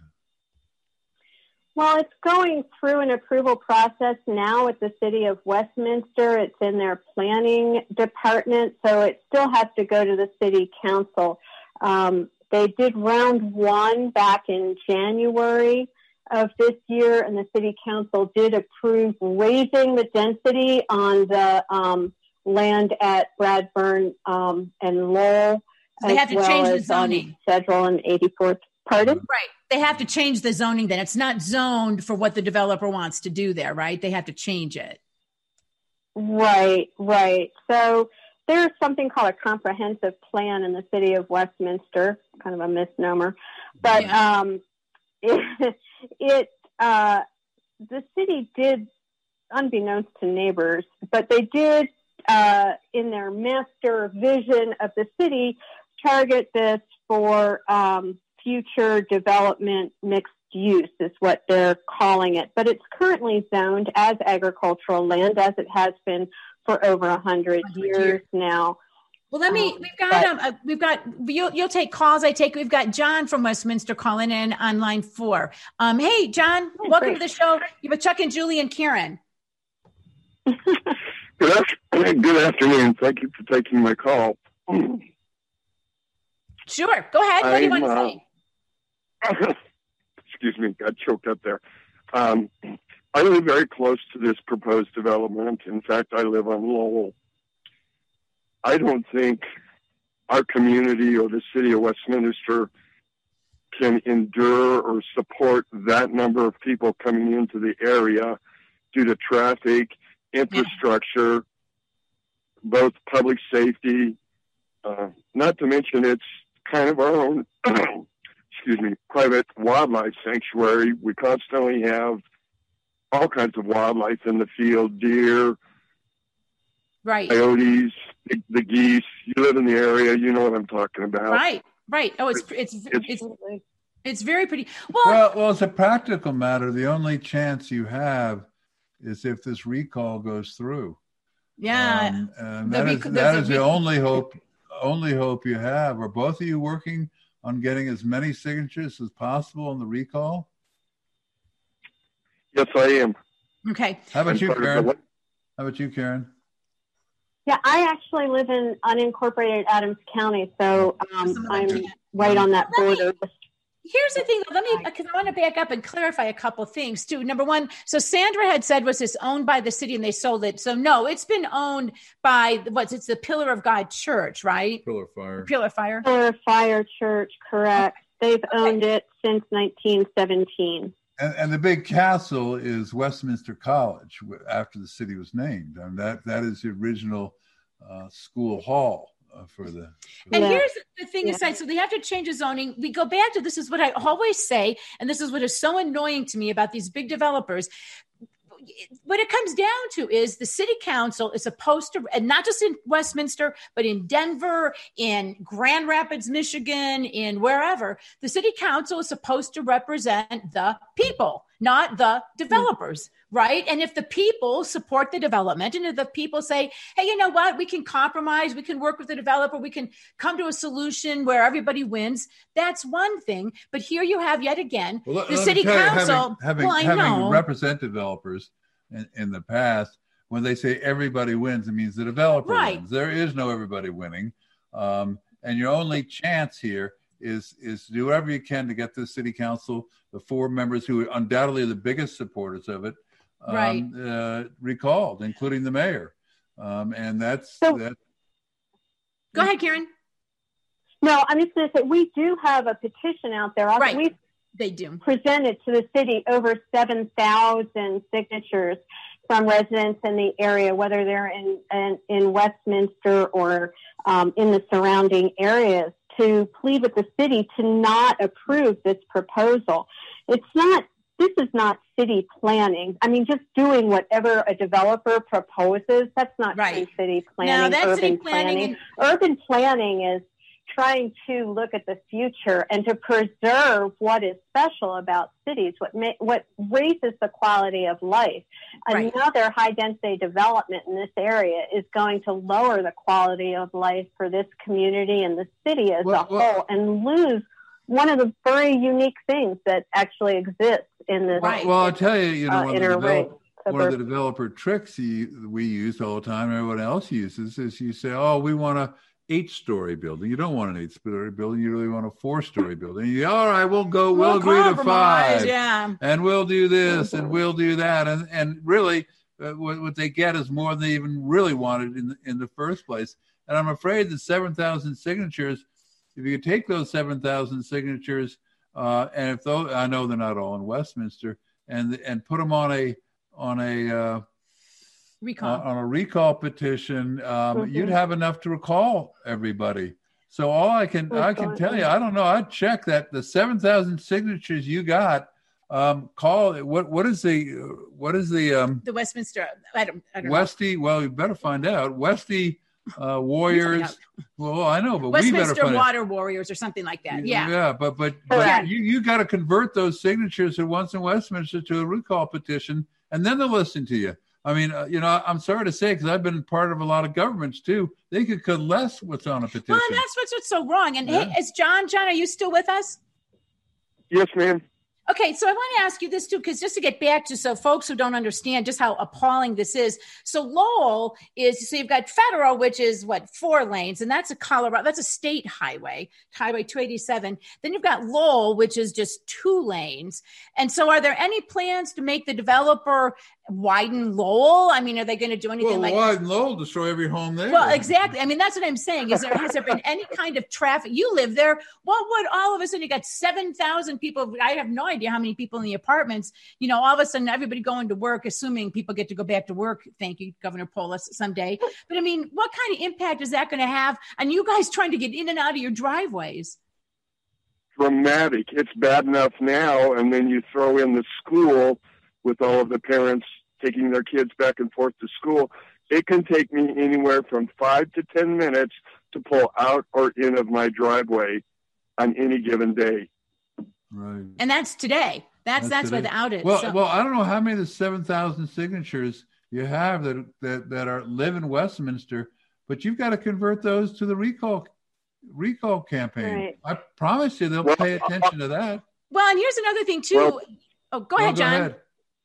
G: Well, it's going through an approval process now at the city of Westminster. It's in their planning department, so it still has to go to the city council. Um, they did round one back in January of this year, and the city council did approve raising the density on the um, land at Bradburn um, and Lowell.
B: So they
G: as
B: have to
G: well
B: change the
G: as on
B: zoning.
G: Federal and eighty-fourth. Pardon?
B: Right. They have to change the zoning then. It's not zoned for what the developer wants to do there, right? They have to change it.
G: Right, right. So there's something called a comprehensive plan in the city of Westminster, kind of a misnomer, but
B: Yeah.
G: um, it, it uh, the city did, unbeknownst to neighbors, but they did uh, in their master vision of the city target this for um, future development mixed use is what they're calling it. But it's currently zoned as agricultural land, as it has been for over a hundred years now.
B: Well, let me,
G: Um,
B: we've got,
G: but-
B: um, uh, we've got, you'll, you'll take calls. I take, we've got John from Westminster calling in on line four. Um, hey, John,
G: Oh,
B: welcome
G: great.
B: to the show. You have Chuck and Julie and Karen.
H: Good, afternoon. Good afternoon. Thank you for taking my call.
B: Sure. Go ahead. What do you
H: I'm,
B: want to
H: uh,
B: say?
H: Excuse me, got choked up there. Um, I live very close to this proposed development. In fact, I live on Lowell. I don't think our community or the city of Westminster can endure or support that number of people coming into the area due to traffic, infrastructure, both public safety, uh, not to mention it's kind of our own, excuse me, private wildlife sanctuary. We constantly have all kinds of wildlife in the field, deer,
B: Right.
H: coyotes, the, the geese. You live in the area, you know what I'm talking about.
B: Right. Right. Oh, it's, it's,
H: It's-
B: it's, it's very pretty. Well,
C: Well, well, as a practical matter, the only chance you have is if this recall goes through.
B: yeah.
C: Um, and
B: The
C: that is
B: rec-
C: that
B: the
C: is the
B: rec-
C: only hope. Only hope you have. Are both of you working on getting as many signatures as possible on the recall?
H: Yes, I am.
B: Okay.
C: How about
H: I'm
C: you,
H: part of the
C: Karen?
H: le-
C: How about you, Karen?
G: Yeah, I actually live in unincorporated Adams County, so um,
B: Something like
G: I'm
B: that.
G: right on that
B: Let me-
G: border.
B: Here's the thing, though. Let me, because I want to back up and clarify a couple things too. Number one, so Sandra had said, was this owned by the city and they sold it? So no, it's been owned by what's it's the Pillar of God Church, right?
C: Pillar Fire.
B: Pillar Fire.
G: Pillar Fire Church, correct. They've owned it since nineteen seventeen.
C: And, and the big castle is Westminster College, after the city was named. I mean, that that is the original uh, school hall uh, for the. For
B: And
G: Yeah.
B: here's the thing
G: Yeah.
B: aside, so they have to change the zoning. We go back to this is what I always say, and this is what is so annoying to me about these big developers. What it comes down to is the city council is supposed to, and not just in Westminster, but in Denver, in Grand Rapids, Michigan, in wherever, the city council is supposed to represent the people, not the developers, right? And if the people support the development, and if the people say, hey, you know what, we can compromise, we can work with the developer, we can come to a solution where everybody wins, that's one thing. But here you have yet again,
C: Well, let-
B: the
C: let me
B: city
C: tell you,
B: council,
C: having, having,
B: well, I
C: having
B: know.
C: represented developers in, in the past, when they say everybody wins, it means the developer
B: Right.
C: wins. There is no everybody winning, um, and your only chance here is is to do whatever you can to get the city council, the four members who are undoubtedly the biggest supporters of it, um,
B: Right.
C: uh, recalled, including the mayor, um, and that's
G: So-
C: that.
B: Go ahead, Karen.
G: No, I'm just going to say we do have a petition out there.
B: Right.
G: We've
B: They do.
G: presented to the city over seven thousand signatures from residents in the area, whether they're in in, in Westminster or um, in the surrounding areas, to plead with the city to not approve this proposal. It's not. This is not city planning. I mean, just doing whatever a developer proposes, that's not
B: Right.
G: true city
B: Now,
G: planning,
B: that's
G: urban
B: city planning.
G: planning.
B: and-
G: Urban planning is trying to look at the future and to preserve what is special about cities, what ma- what raises the quality of life.
B: Right.
G: Another high density development in this area is going to lower the quality of life for this community and the city as
C: Well,
G: a
C: well-
G: whole, and lose one of the very unique things that actually exists in this
B: Right.
C: Well, I'll tell you, you know,
G: uh,
C: one, of the
G: inner ring.
C: develop, one of the developer tricks you, we use all the time, everyone else uses, is you say, oh, we want a eight-story building. You don't want an eight-story building. You really want a four-story building. You, all right, we'll go. We'll,
B: We'll
C: agree to
B: compromise,
C: five,
B: yeah.
C: and we'll do this, and we'll do that, and and really, uh, what, what they get is more than they even really wanted in the, in the first place. And I'm afraid the seven thousand signatures, if you could take those seven thousand signatures, uh, and if those, I know they're not all in Westminster, and and put them on a on a uh,
B: recall.
C: Uh, on a recall petition, um,
G: Mhm.
C: you'd have enough to recall everybody. So all I can
G: Oh,
C: I can
G: God.
C: tell you, I don't know. I'd check that the seven thousand signatures you got. Um, call what what is the what is the um,
B: The Westminster, I don't, I don't know.
C: Westy? Well, you better find out. Westy uh, Warriors. Well, I know, but we better
B: Westminster
C: find out.
B: Water Warriors or something like that. Yeah.
C: Yeah, but but, but
G: Correct.
C: you you got to convert those signatures at once in Westminster to a recall petition, and then they'll listen to you. I mean, uh, you know, I'm sorry to say, because I've been part of a lot of governments too. They could coalesce what's on a petition.
B: Well, and that's what's, what's so wrong. And
C: Yeah.
B: hey, is John, John, are you still with us?
H: Yes, ma'am.
B: Okay, so I want to ask you this too, because just to get back to so folks who don't understand just how appalling this is. So Lowell is, so you've got Federal, which is what, four lanes, and that's a Colorado, that's a state highway, Highway two eighty-seven. Then you've got Lowell, which is just two lanes. And so are there any plans to make the developer widen Lowell? I mean, are they going to do anything
C: well,
B: like
C: widen Lowell, destroy every home there.
B: Well, exactly. I mean, that's what I'm saying. Is there has there been any kind of traffic? You live there. What would all of a sudden you got seven thousand people? I have no idea how many people in the apartments. You know, all of a sudden everybody going to work, assuming people get to go back to work. Thank you, Governor Polis, someday. But I mean, what kind of impact is that going to have on you guys trying to get in and out of your driveways?
H: Dramatic. It's bad enough now, and then you throw in the school with all of the parents taking their kids back and forth to school. It can take me anywhere from five to ten minutes to pull out or in of my driveway on any given day.
C: Right.
B: And that's today. That's that's,
C: today.
B: without it.
C: Well,
B: So-
C: well, I don't know how many of the seven thousand signatures you have that that that are live in Westminster, but you've got to convert those to the recall recall campaign.
G: Right.
C: I promise you, they'll
H: Well,
C: pay attention to that.
B: well, and here's another thing too.
H: Well-
B: oh, go
C: Well,
B: ahead, John.
C: ahead.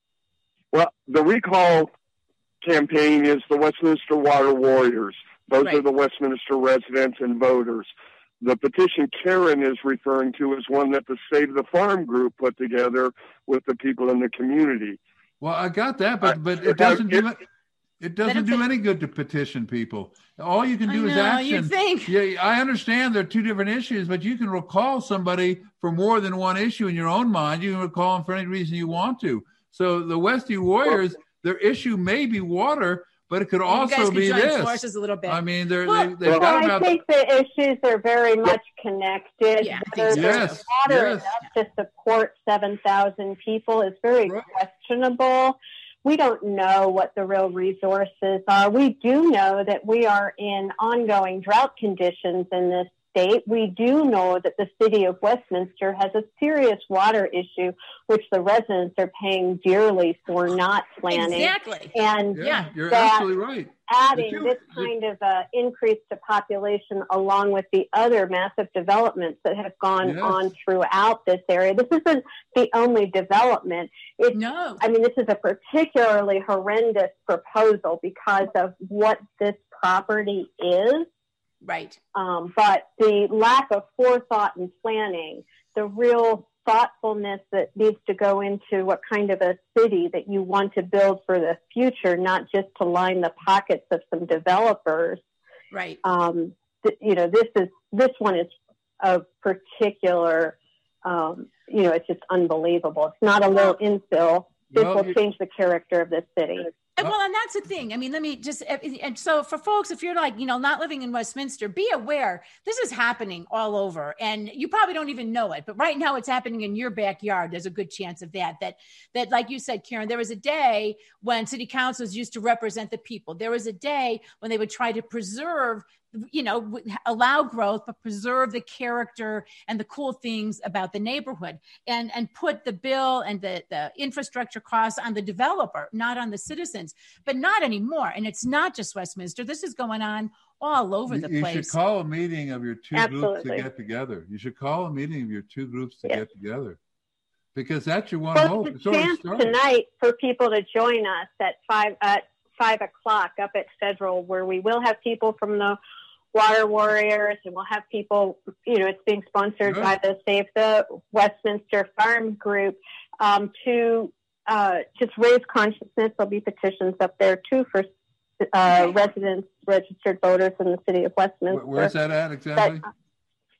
H: Well, the recall campaign is the Westminster Water Warriors. Those
B: Right.
H: are the Westminster residents and voters. The petition Karen is referring to is one that the Save the Farm group put together with the people in the community.
C: Well, I got that, but but
H: Uh,
C: it doesn't
H: it-
C: do it. It doesn't
B: Then if
C: do
B: they-
C: any good to petition people. All you can
B: I
C: do is
B: know,
C: action.
B: you'd think.
C: Yeah, I understand there are two different issues, but you can recall somebody for more than one issue in your own mind. You can recall them for any reason you want to. So the Westy Warriors, their issue may be water, but it could
B: you
C: also
B: guys can
C: be
B: join
C: this.
B: forces a little bit.
C: I mean, they're,
B: Well-
C: they, they've
G: Well,
C: got
G: I
C: about
G: think the issues are very much connected.
B: Yeah, I think
G: Whether
B: so.
G: there's
C: Yes,
G: water
C: yes.
G: enough to support seven thousand people is very
C: Right.
G: questionable. We don't know what the real resources are. We do know that we are in ongoing drought conditions in this state. We do know that the city of Westminster has a serious water issue, which the residents are paying dearly for not planning.
B: Exactly.
G: And
C: yeah,
B: yeah,
C: you're
G: that-
C: absolutely right.
G: adding
C: But you-
G: this kind of uh, increase to population along with the other massive developments that have gone
C: Yes.
G: on throughout this area. This isn't the only development. It's,
B: No.
G: I mean, this is a particularly horrendous proposal because of what this property is.
B: Right.
G: Um, but the lack of forethought and planning, the real thoughtfulness that needs to go into what kind of a city that you want to build for the future, not just to line the pockets of some developers.
B: Right.
G: Um, th- you know, this is this one is of particular. Um, you know, it's just unbelievable. It's not a little infill. This
C: Well,
G: will
C: you-
G: change the character of this city.
B: And well, and that's the thing. I mean, let me just, and so for folks, if you're like, you know, not living in Westminster, be aware this is happening all over and you probably don't even know it. But right now it's happening in your backyard. There's a good chance of that, that, that like you said, Karen, there was a day when city councils used to represent the people. There was a day when they would try to preserve, you know, allow growth, but preserve the character and the cool things about the neighborhood and, and put the bill and the, the infrastructure costs on the developer, not on the citizens, but not anymore. And it's not just Westminster. This is going on all over
C: You,
B: the
C: you
B: place.
C: should call a meeting of your two groups
G: Absolutely.
C: to get together. You should call a meeting of your two groups to
G: Yes.
C: get together. Because that's your one
G: Well,
C: hope.
G: it's
C: It's
G: a
C: already
G: chance
C: started.
G: tonight for people to join us at five at five o'clock up at Federal, where we will have people from the Water Warriors, and we'll have people. You know, it's being sponsored
C: Good.
G: by the Save the Westminster Farm Group um, to uh, just raise consciousness. There'll be petitions up there too for uh, residents, registered voters in the city of Westminster.
C: Where- Where's that at exactly?
G: But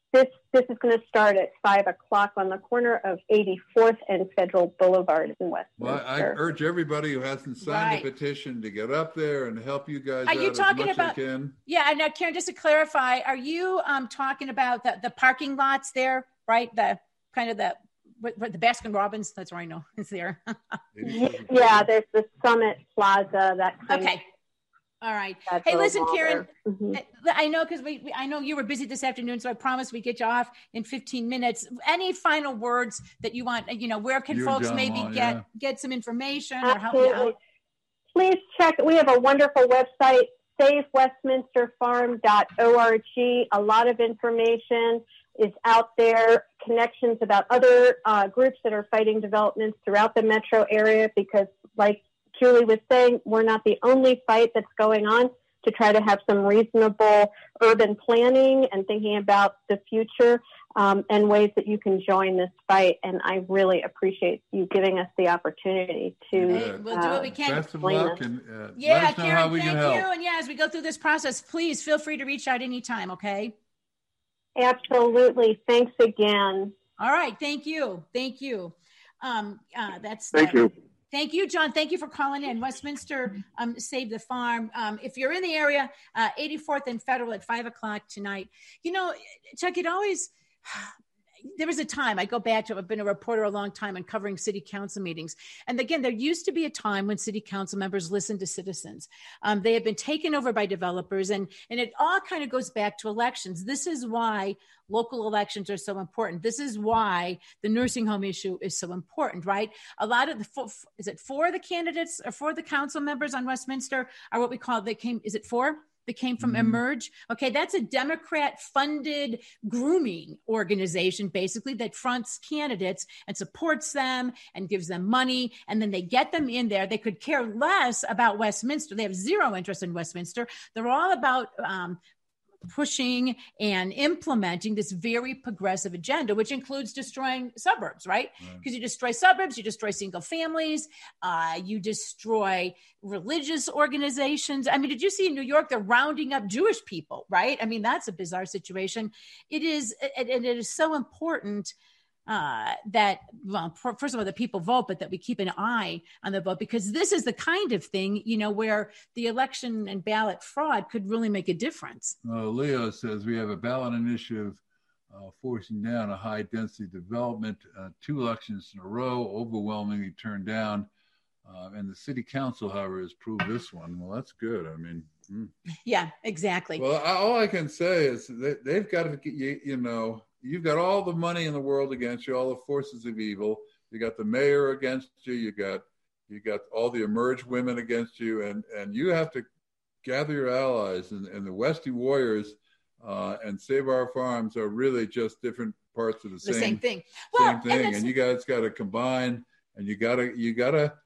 G: this this is going to start at five o'clock on the corner of eighty-fourth and Federal Boulevard in Westminster.
C: Well, I urge everybody who hasn't signed
B: Right.
C: the petition to get up there and help you guys
B: Are
C: out
B: you
C: as
B: talking
C: much
B: about-
C: as they can.
B: Yeah, and now, Karen, just to clarify, are you um, talking about the, the parking lots there, right? The kind of the what, what, the Baskin Robbins, that's where I know is there.
G: Yeah, there's the Summit Plaza. That kind
B: Okay.
G: of,
B: All right.
G: that
B: Hey,
G: little
B: listen,
G: mall
B: Karen,
G: there. Mhm.
B: I I know because we, we- I know you were busy this afternoon, so I promised we'd get you off in fifteen minutes. Any final words that you want? You know, where can
C: You and
B: folks
C: John
B: maybe
C: want,
B: get
C: yeah.
B: get some information or help you
G: Absolutely.
B: out?
G: Please check. We have a wonderful website, save westminster farm dot org. A lot of information is out there, connections about other uh, groups that are fighting developments throughout the metro area, because like Julie was saying, we're not the only fight that's going on to try to have some reasonable urban planning and thinking about the future um, and ways that you can join this fight. And I really appreciate you giving us the opportunity to
C: Yeah.
B: We'll do what we
G: uh,
B: can.
C: Best of
G: explain
C: luck,
G: it.
C: and uh,
B: Yeah,
C: let us know
B: Karen,
C: how we
B: thank
C: can help.
B: you. And yeah, as we go through this process, please feel free to reach out anytime, okay?
G: Absolutely. Thanks again.
B: All right. Thank you. Thank you. Um, uh, that's
H: Thank
B: uh,
H: you.
B: Thank you, John. Thank you for calling in. Westminster um, Save the Farm. Um, if you're in the area, uh, eighty-fourth and Federal at five o'clock tonight. You know, Chuck, it always, there was a time, I go back to, I've been a reporter a long time and covering city council meetings. And again, there used to be a time when city council members listened to citizens. Um, they have been taken over by developers, and, and it all kind of goes back to elections. This is why local elections are so important. This is why the nursing home issue is so important, right? A lot of the, is it four of the candidates or four of the council members on Westminster are what we call, they came, is it four? That came from mm-hmm. Emerge. Okay, that's a Democrat-funded grooming organization, basically, that fronts candidates and supports them and gives them money, and then they get them in there. They could care less about Westminster. They have zero interest in Westminster. They're all about um, pushing and implementing this very progressive agenda, which includes destroying suburbs, right? Because right. you destroy suburbs, you destroy single families, uh, you destroy religious organizations. I mean, did you see in New York, they're rounding up Jewish people, right? I mean, that's a bizarre situation. It is, and it is so important Uh, that, well, first of all, the people vote, but that we keep an eye on the vote, because this is the kind of thing, you know, where the election and ballot fraud could really make a difference.
C: Uh, Leo says we have a ballot initiative uh, forcing down a high density development, uh, two elections in a row, overwhelmingly turned down. Uh, and the city council, however, has proved this one. Well, that's good. I mean, mm.
B: yeah, exactly.
C: Well, I, all I can say is that they've got to get you, you know, you've got all the money in the world against you, all the forces of evil. You got the mayor against you. You got you got all the Emerge women against you, and, and you have to gather your allies. And, and the Westie Warriors uh, and Save Our Farms are really just different parts of the,
B: the
C: same,
B: same thing.
C: Same
B: well,
C: thing,
B: and,
C: and you guys got to combine, and you got to you got to.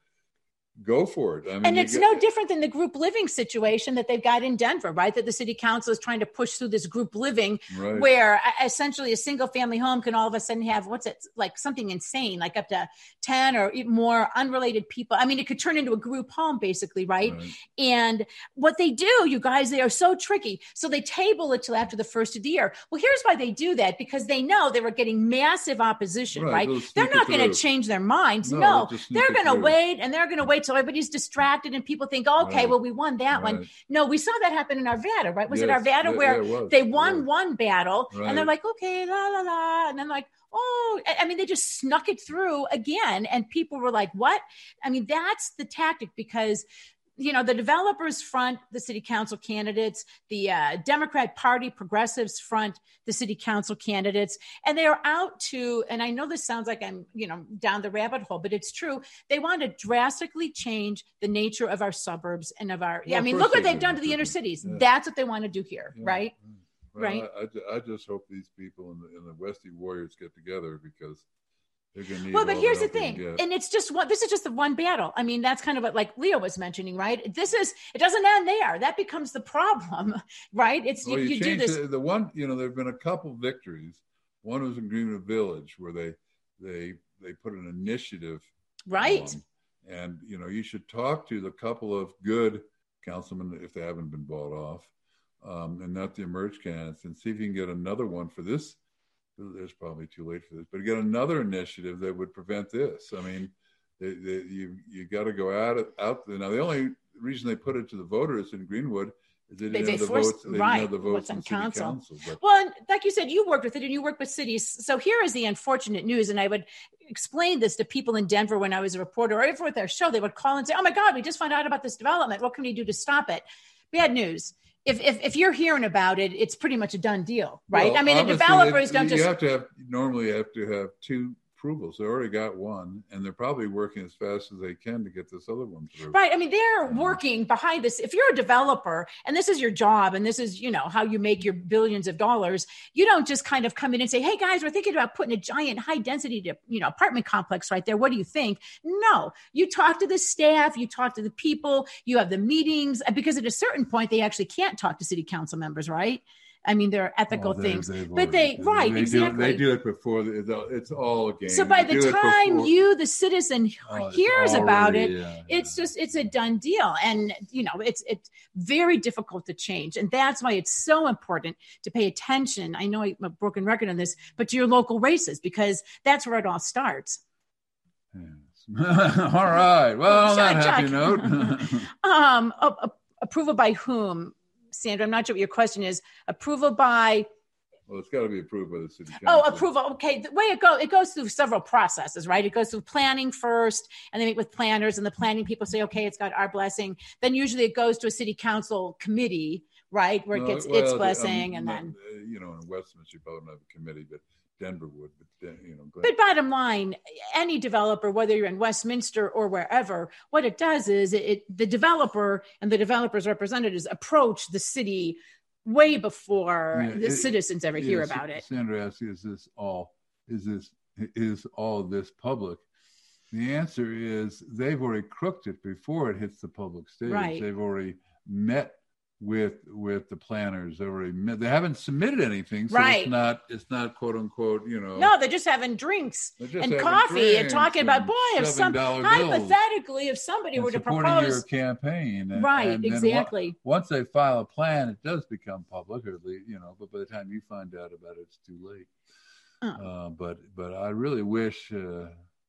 C: Go for it. I mean,
B: and it's
C: get,
B: no different than the group living situation that they've got in Denver, right? That the city council is trying to push through this group living
C: right.
B: where essentially a single family home can all of a sudden have, what's it, like something insane, like up to ten or more unrelated people. I mean, it could turn into a group home basically, right? right? And what they do, you guys, they are so tricky. So they table it till after the first of the year. Well, here's why they do that, because they know they were getting massive opposition, right? right? They're not going to change their minds. No, no they're going to wait and they're going to wait till everybody's distracted and people think, oh, okay, right. well, we won that right. one. No, we saw that happen in Arvada, right? Was
C: yes.
B: it Arvada
C: yeah,
B: where
C: yeah,
B: they won
C: yeah.
B: one battle
C: right.
B: and they're like, okay, la, la, la. And then like, oh, I mean, they just snuck it through again. And people were like, what? I mean, that's the tactic, because you know, the developers front the city council candidates, the uh, Democrat Party progressives front the city council candidates, and they are out to, and I know this sounds like I'm, you know, down the rabbit hole, but it's true. They want to drastically change the nature of our suburbs and of our, well, I mean, look what they've done to the inner cities. Yeah. That's what they want to do here, yeah. right?
C: Well,
B: right.
C: I, I just hope these people in the, in the Westie Warriors get together, because
B: well, but here's the thing, and it's just one. This is just the one battle. I mean, that's kind of what, like Leo was mentioning, right? This is it doesn't end there. That becomes the problem, right? It's
C: well,
B: you,
C: you,
B: you do this.
C: The, the one, you know, there've been a couple victories. One was in Greenwood Village, where they they they put an initiative,
B: right?
C: On, and you know, you should talk to the couple of good councilmen if they haven't been bought off, um, and not the Emerge candidates, and see if you can get another one for this there's probably too late for this. But get another initiative that would prevent this. I mean, they, they, you you got to go out out there. Now, the only reason they put it to the voters in Greenwood is they didn't
B: they,
C: have
B: they
C: the
B: forced,
C: votes. They
B: right,
C: didn't have the votes
B: on
C: in city
B: council.
C: council. But,
B: well, and like you said, you worked with it and you worked with cities. So here is the unfortunate news, and I would explain this to people in Denver when I was a reporter, or even with their show. They would call and say, "Oh my God, we just found out about this development. What can we do to stop it?" Bad news. If, if if you're hearing about it, it's pretty much a done deal, right?
C: well,
B: I mean, the developers
C: they,
B: don't
C: you
B: just...
C: You have to have, normally you have to have two approvals. They already got one, and they're probably working as fast as they can to get this other one through.
B: Right. I mean, they're working behind this. If you're a developer and this is your job and this is, you know, how you make your billions of dollars, you don't just kind of come in and say, hey, guys, we're thinking about putting a giant high density, to, you know, apartment complex right there. What do you think? No, you talk to the staff, you talk to the people, you have the meetings, because at a certain point, they actually can't talk to city council members, right? I mean, there are ethical
C: oh, they,
B: things, but they, right,
C: they
B: exactly.
C: Do, they do it before, the, it's all a game.
B: So by
C: they
B: the time
C: before,
B: you, the citizen,
C: oh,
B: hears
C: already,
B: about it,
C: yeah,
B: it's
C: yeah.
B: just, it's a done deal. And, you know, it's, it's very difficult to change. And that's why it's so important to pay attention. I know I'm a broken record on this, but to your local races, because that's where it all starts.
C: Yes. All right. Well, on that happy note.
B: um, a, a, approval by whom? Sandra, I'm not sure what your question is. Approval by...
C: Well, it's got to be approved by the city council.
B: Oh, approval. Okay. The way it goes, it goes through several processes, right? It goes through planning first, and they meet with planners, and the planning people say, okay, it's got our blessing. Then usually it goes to a city council committee, right, where it gets well, its blessing, um, and then...
C: You know, in Westminster, you probably don't have a committee, but Denver would, but, you know.
B: But bottom line, any developer, whether you're in Westminster or wherever, what it does is it, it the developer and the developer's representatives approach the city way before yeah, the it, citizens ever yeah, hear about it.
C: Sandra asked, is this all, is this, is all this public? The answer is they've already crooked it before it hits the public stage.
B: Right.
C: They've already met with with the planners. They already met, they haven't submitted anything, so right. it's not it's not quote unquote, you know.
B: No, they're just having drinks just and having coffee drinks and talking and about boy, if some hypothetically, if somebody were to propose
C: your campaign, and,
B: right,
C: and
B: exactly.
C: One, once they file a plan, it does become public, or you know. But by the time you find out about it, it's too late. Oh. Uh, but but I really wish uh,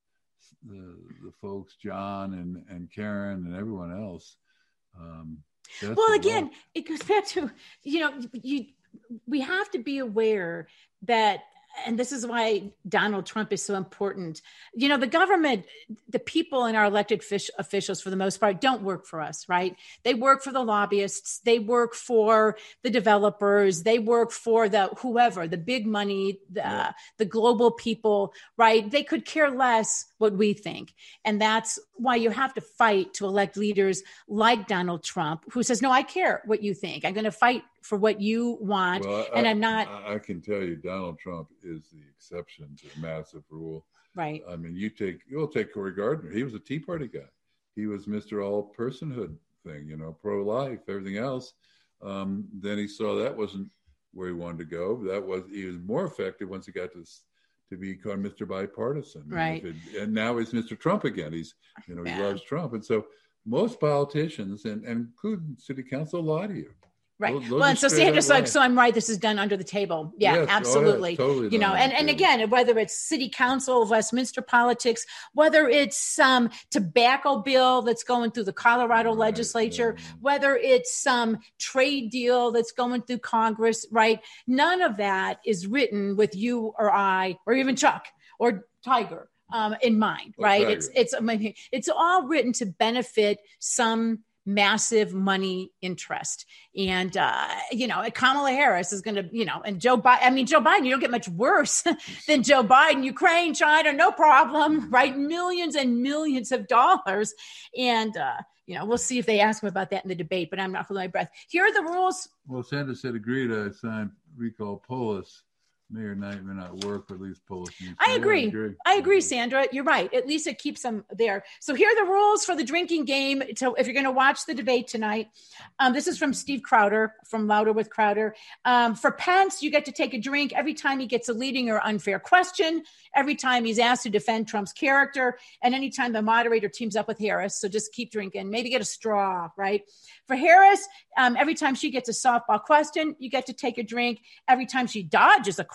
C: the the folks, John and and Karen and everyone else. Um, That's
B: well, again, it goes back to, you know, you we have to be aware that, and this is why Donald Trump is so important. You know, the government, the people and our elected fish, officials, for the most part, don't work for us, right? They work for the lobbyists. They work for the developers. They work for the whoever, the big money, the, yeah. the global people, right? They could care less what we think. And that's why you have to fight to elect leaders like Donald Trump, who says, no, I care what you think. I'm going to fight for what you want.
C: Well, I,
B: and I'm not.
C: I, I can tell you, Donald Trump is the exception to the massive rule.
B: Right.
C: I mean, you take, you'll take Cory Gardner. He was a Tea Party guy. He was Mister All Personhood thing, you know, pro-life, everything else. Um, then he saw that wasn't where he wanted to go. That was, he was more effective once he got to to be called Mister Bipartisan.
B: Right.
C: And, it, and now he's Mister Trump again. He's, you know,
B: yeah.
C: he loves Trump. And so most politicians, and, and including city council, lie to you.
B: Right.
C: They'll, they'll
B: well, and so Sandra's like, so I'm right. This is done under the table. Yeah,
C: yes.
B: absolutely.
C: Oh, yeah, totally.
B: You know, and, and again, whether it's city council of Westminster politics, whether it's some tobacco bill that's going through the Colorado right, legislature, yeah. whether it's some trade deal that's going through Congress, right? None of that is written with you or I, or even Chuck or Tiger um, in mind, right?
C: Oh,
B: it's, it's, I mean, it's all written to benefit some massive money interest. And, uh, you know, Kamala Harris is going to, you know, and Joe Biden, I mean, Joe Biden, you don't get much worse than Joe Biden, Ukraine, China, no problem, right? Millions and millions of dollars. And, uh, you know, we'll see if they ask him about that in the debate, but I'm not holding my breath. Here are the rules.
C: Well, Sanders said agreed to sign recall Polis. Mayor Knight may not work, but at least Polis needs to.
B: I agree. I agree. I agree, Sandra. You're right. At least it keeps them there. So here are the rules for the drinking game. So if you're going to watch the debate tonight, um, this is from Steve Crowder from Louder with Crowder. Um, for Pence, you get to take a drink every time he gets a leading or unfair question, every time he's asked to defend Trump's character, and anytime the moderator teams up with Harris. So just keep drinking. Maybe get a straw, right? For Harris, um, every time she gets a softball question, you get to take a drink. Every time she dodges a question,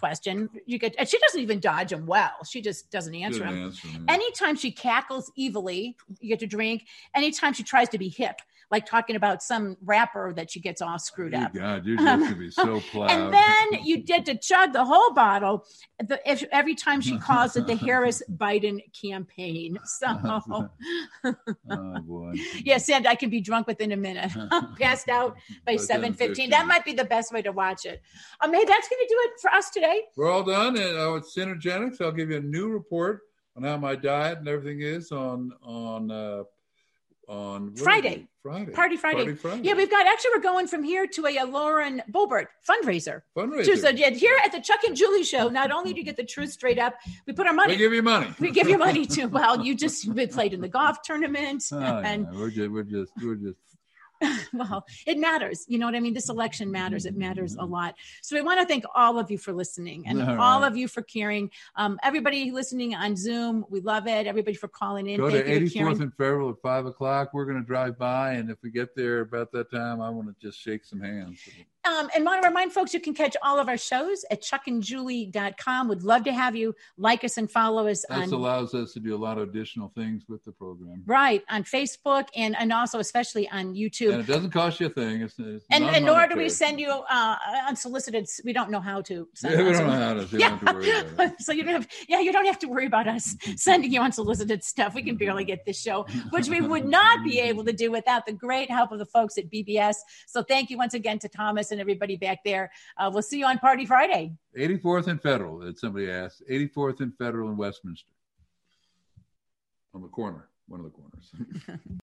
B: question, you get, and she doesn't even dodge them well. She just doesn't answer them. Answer them yeah. Anytime she cackles evilly, you get to drink. Anytime she tries to be hip, like talking about some rapper that she gets all screwed up.
C: God, you're just going to be so proud.
B: And then you get to chug the whole bottle the, if, every time she calls it the Harris Biden campaign. So,
C: oh, boy.
B: Yes, and I can be drunk within a minute. I'm passed out by seven fifteen. That might be the best way to watch it. Um, hey, that's going to do it for us today.
C: We're all done. And uh, with Synergenics, I'll give you a new report on how my diet and everything is on on uh, on
B: Friday.
C: Friday.
B: Party Friday.
C: Party Friday.
B: Yeah, we've got, actually, we're going from here to a, a Lauren Boebert fundraiser.
C: Fundraiser.
B: So, yeah, here at the Chuck and Julie show, not only do you get the truth straight up, we put our money.
C: We give you money.
B: We give you money too. Well, you just played in the golf tournament.
C: Oh,
B: and
C: yeah. we're just, we're just, we're just.
B: Well, it matters. You know what I mean? This election matters. It matters a lot. So we want to thank all of you for listening and all, all right. of you for caring. Um, everybody listening on Zoom, we love it. Everybody for calling in.
C: Go
B: thank
C: to eighty-fourth and Federal at five o'clock. We're going to drive by. And if we get there about that time, I want to just shake some hands.
B: Um, and want to remind folks, you can catch all of our shows at chuck and julie dot com. Would love to have you like us and follow us.
C: This
B: on,
C: allows us to do a lot of additional things with the program.
B: Right. On Facebook and, and also especially on YouTube.
C: And it doesn't cost you a thing. It's, it's
B: and, and nor do we send you uh, unsolicited. We don't know how to. Send
C: yeah, we don't know how to. So you
B: yeah.
C: don't have to worry about it.
B: So you don't have, yeah, you don't have to worry about us sending you unsolicited stuff. We can barely get this show, which we would not be able to do without the great help of the folks at B B S. So thank you once again to Thomas and everybody back there. Uh, we'll see you on Party Friday.
C: eighty-fourth and Federal, that somebody asked. eighty-fourth and Federal in Westminster. On the corner, one of the corners.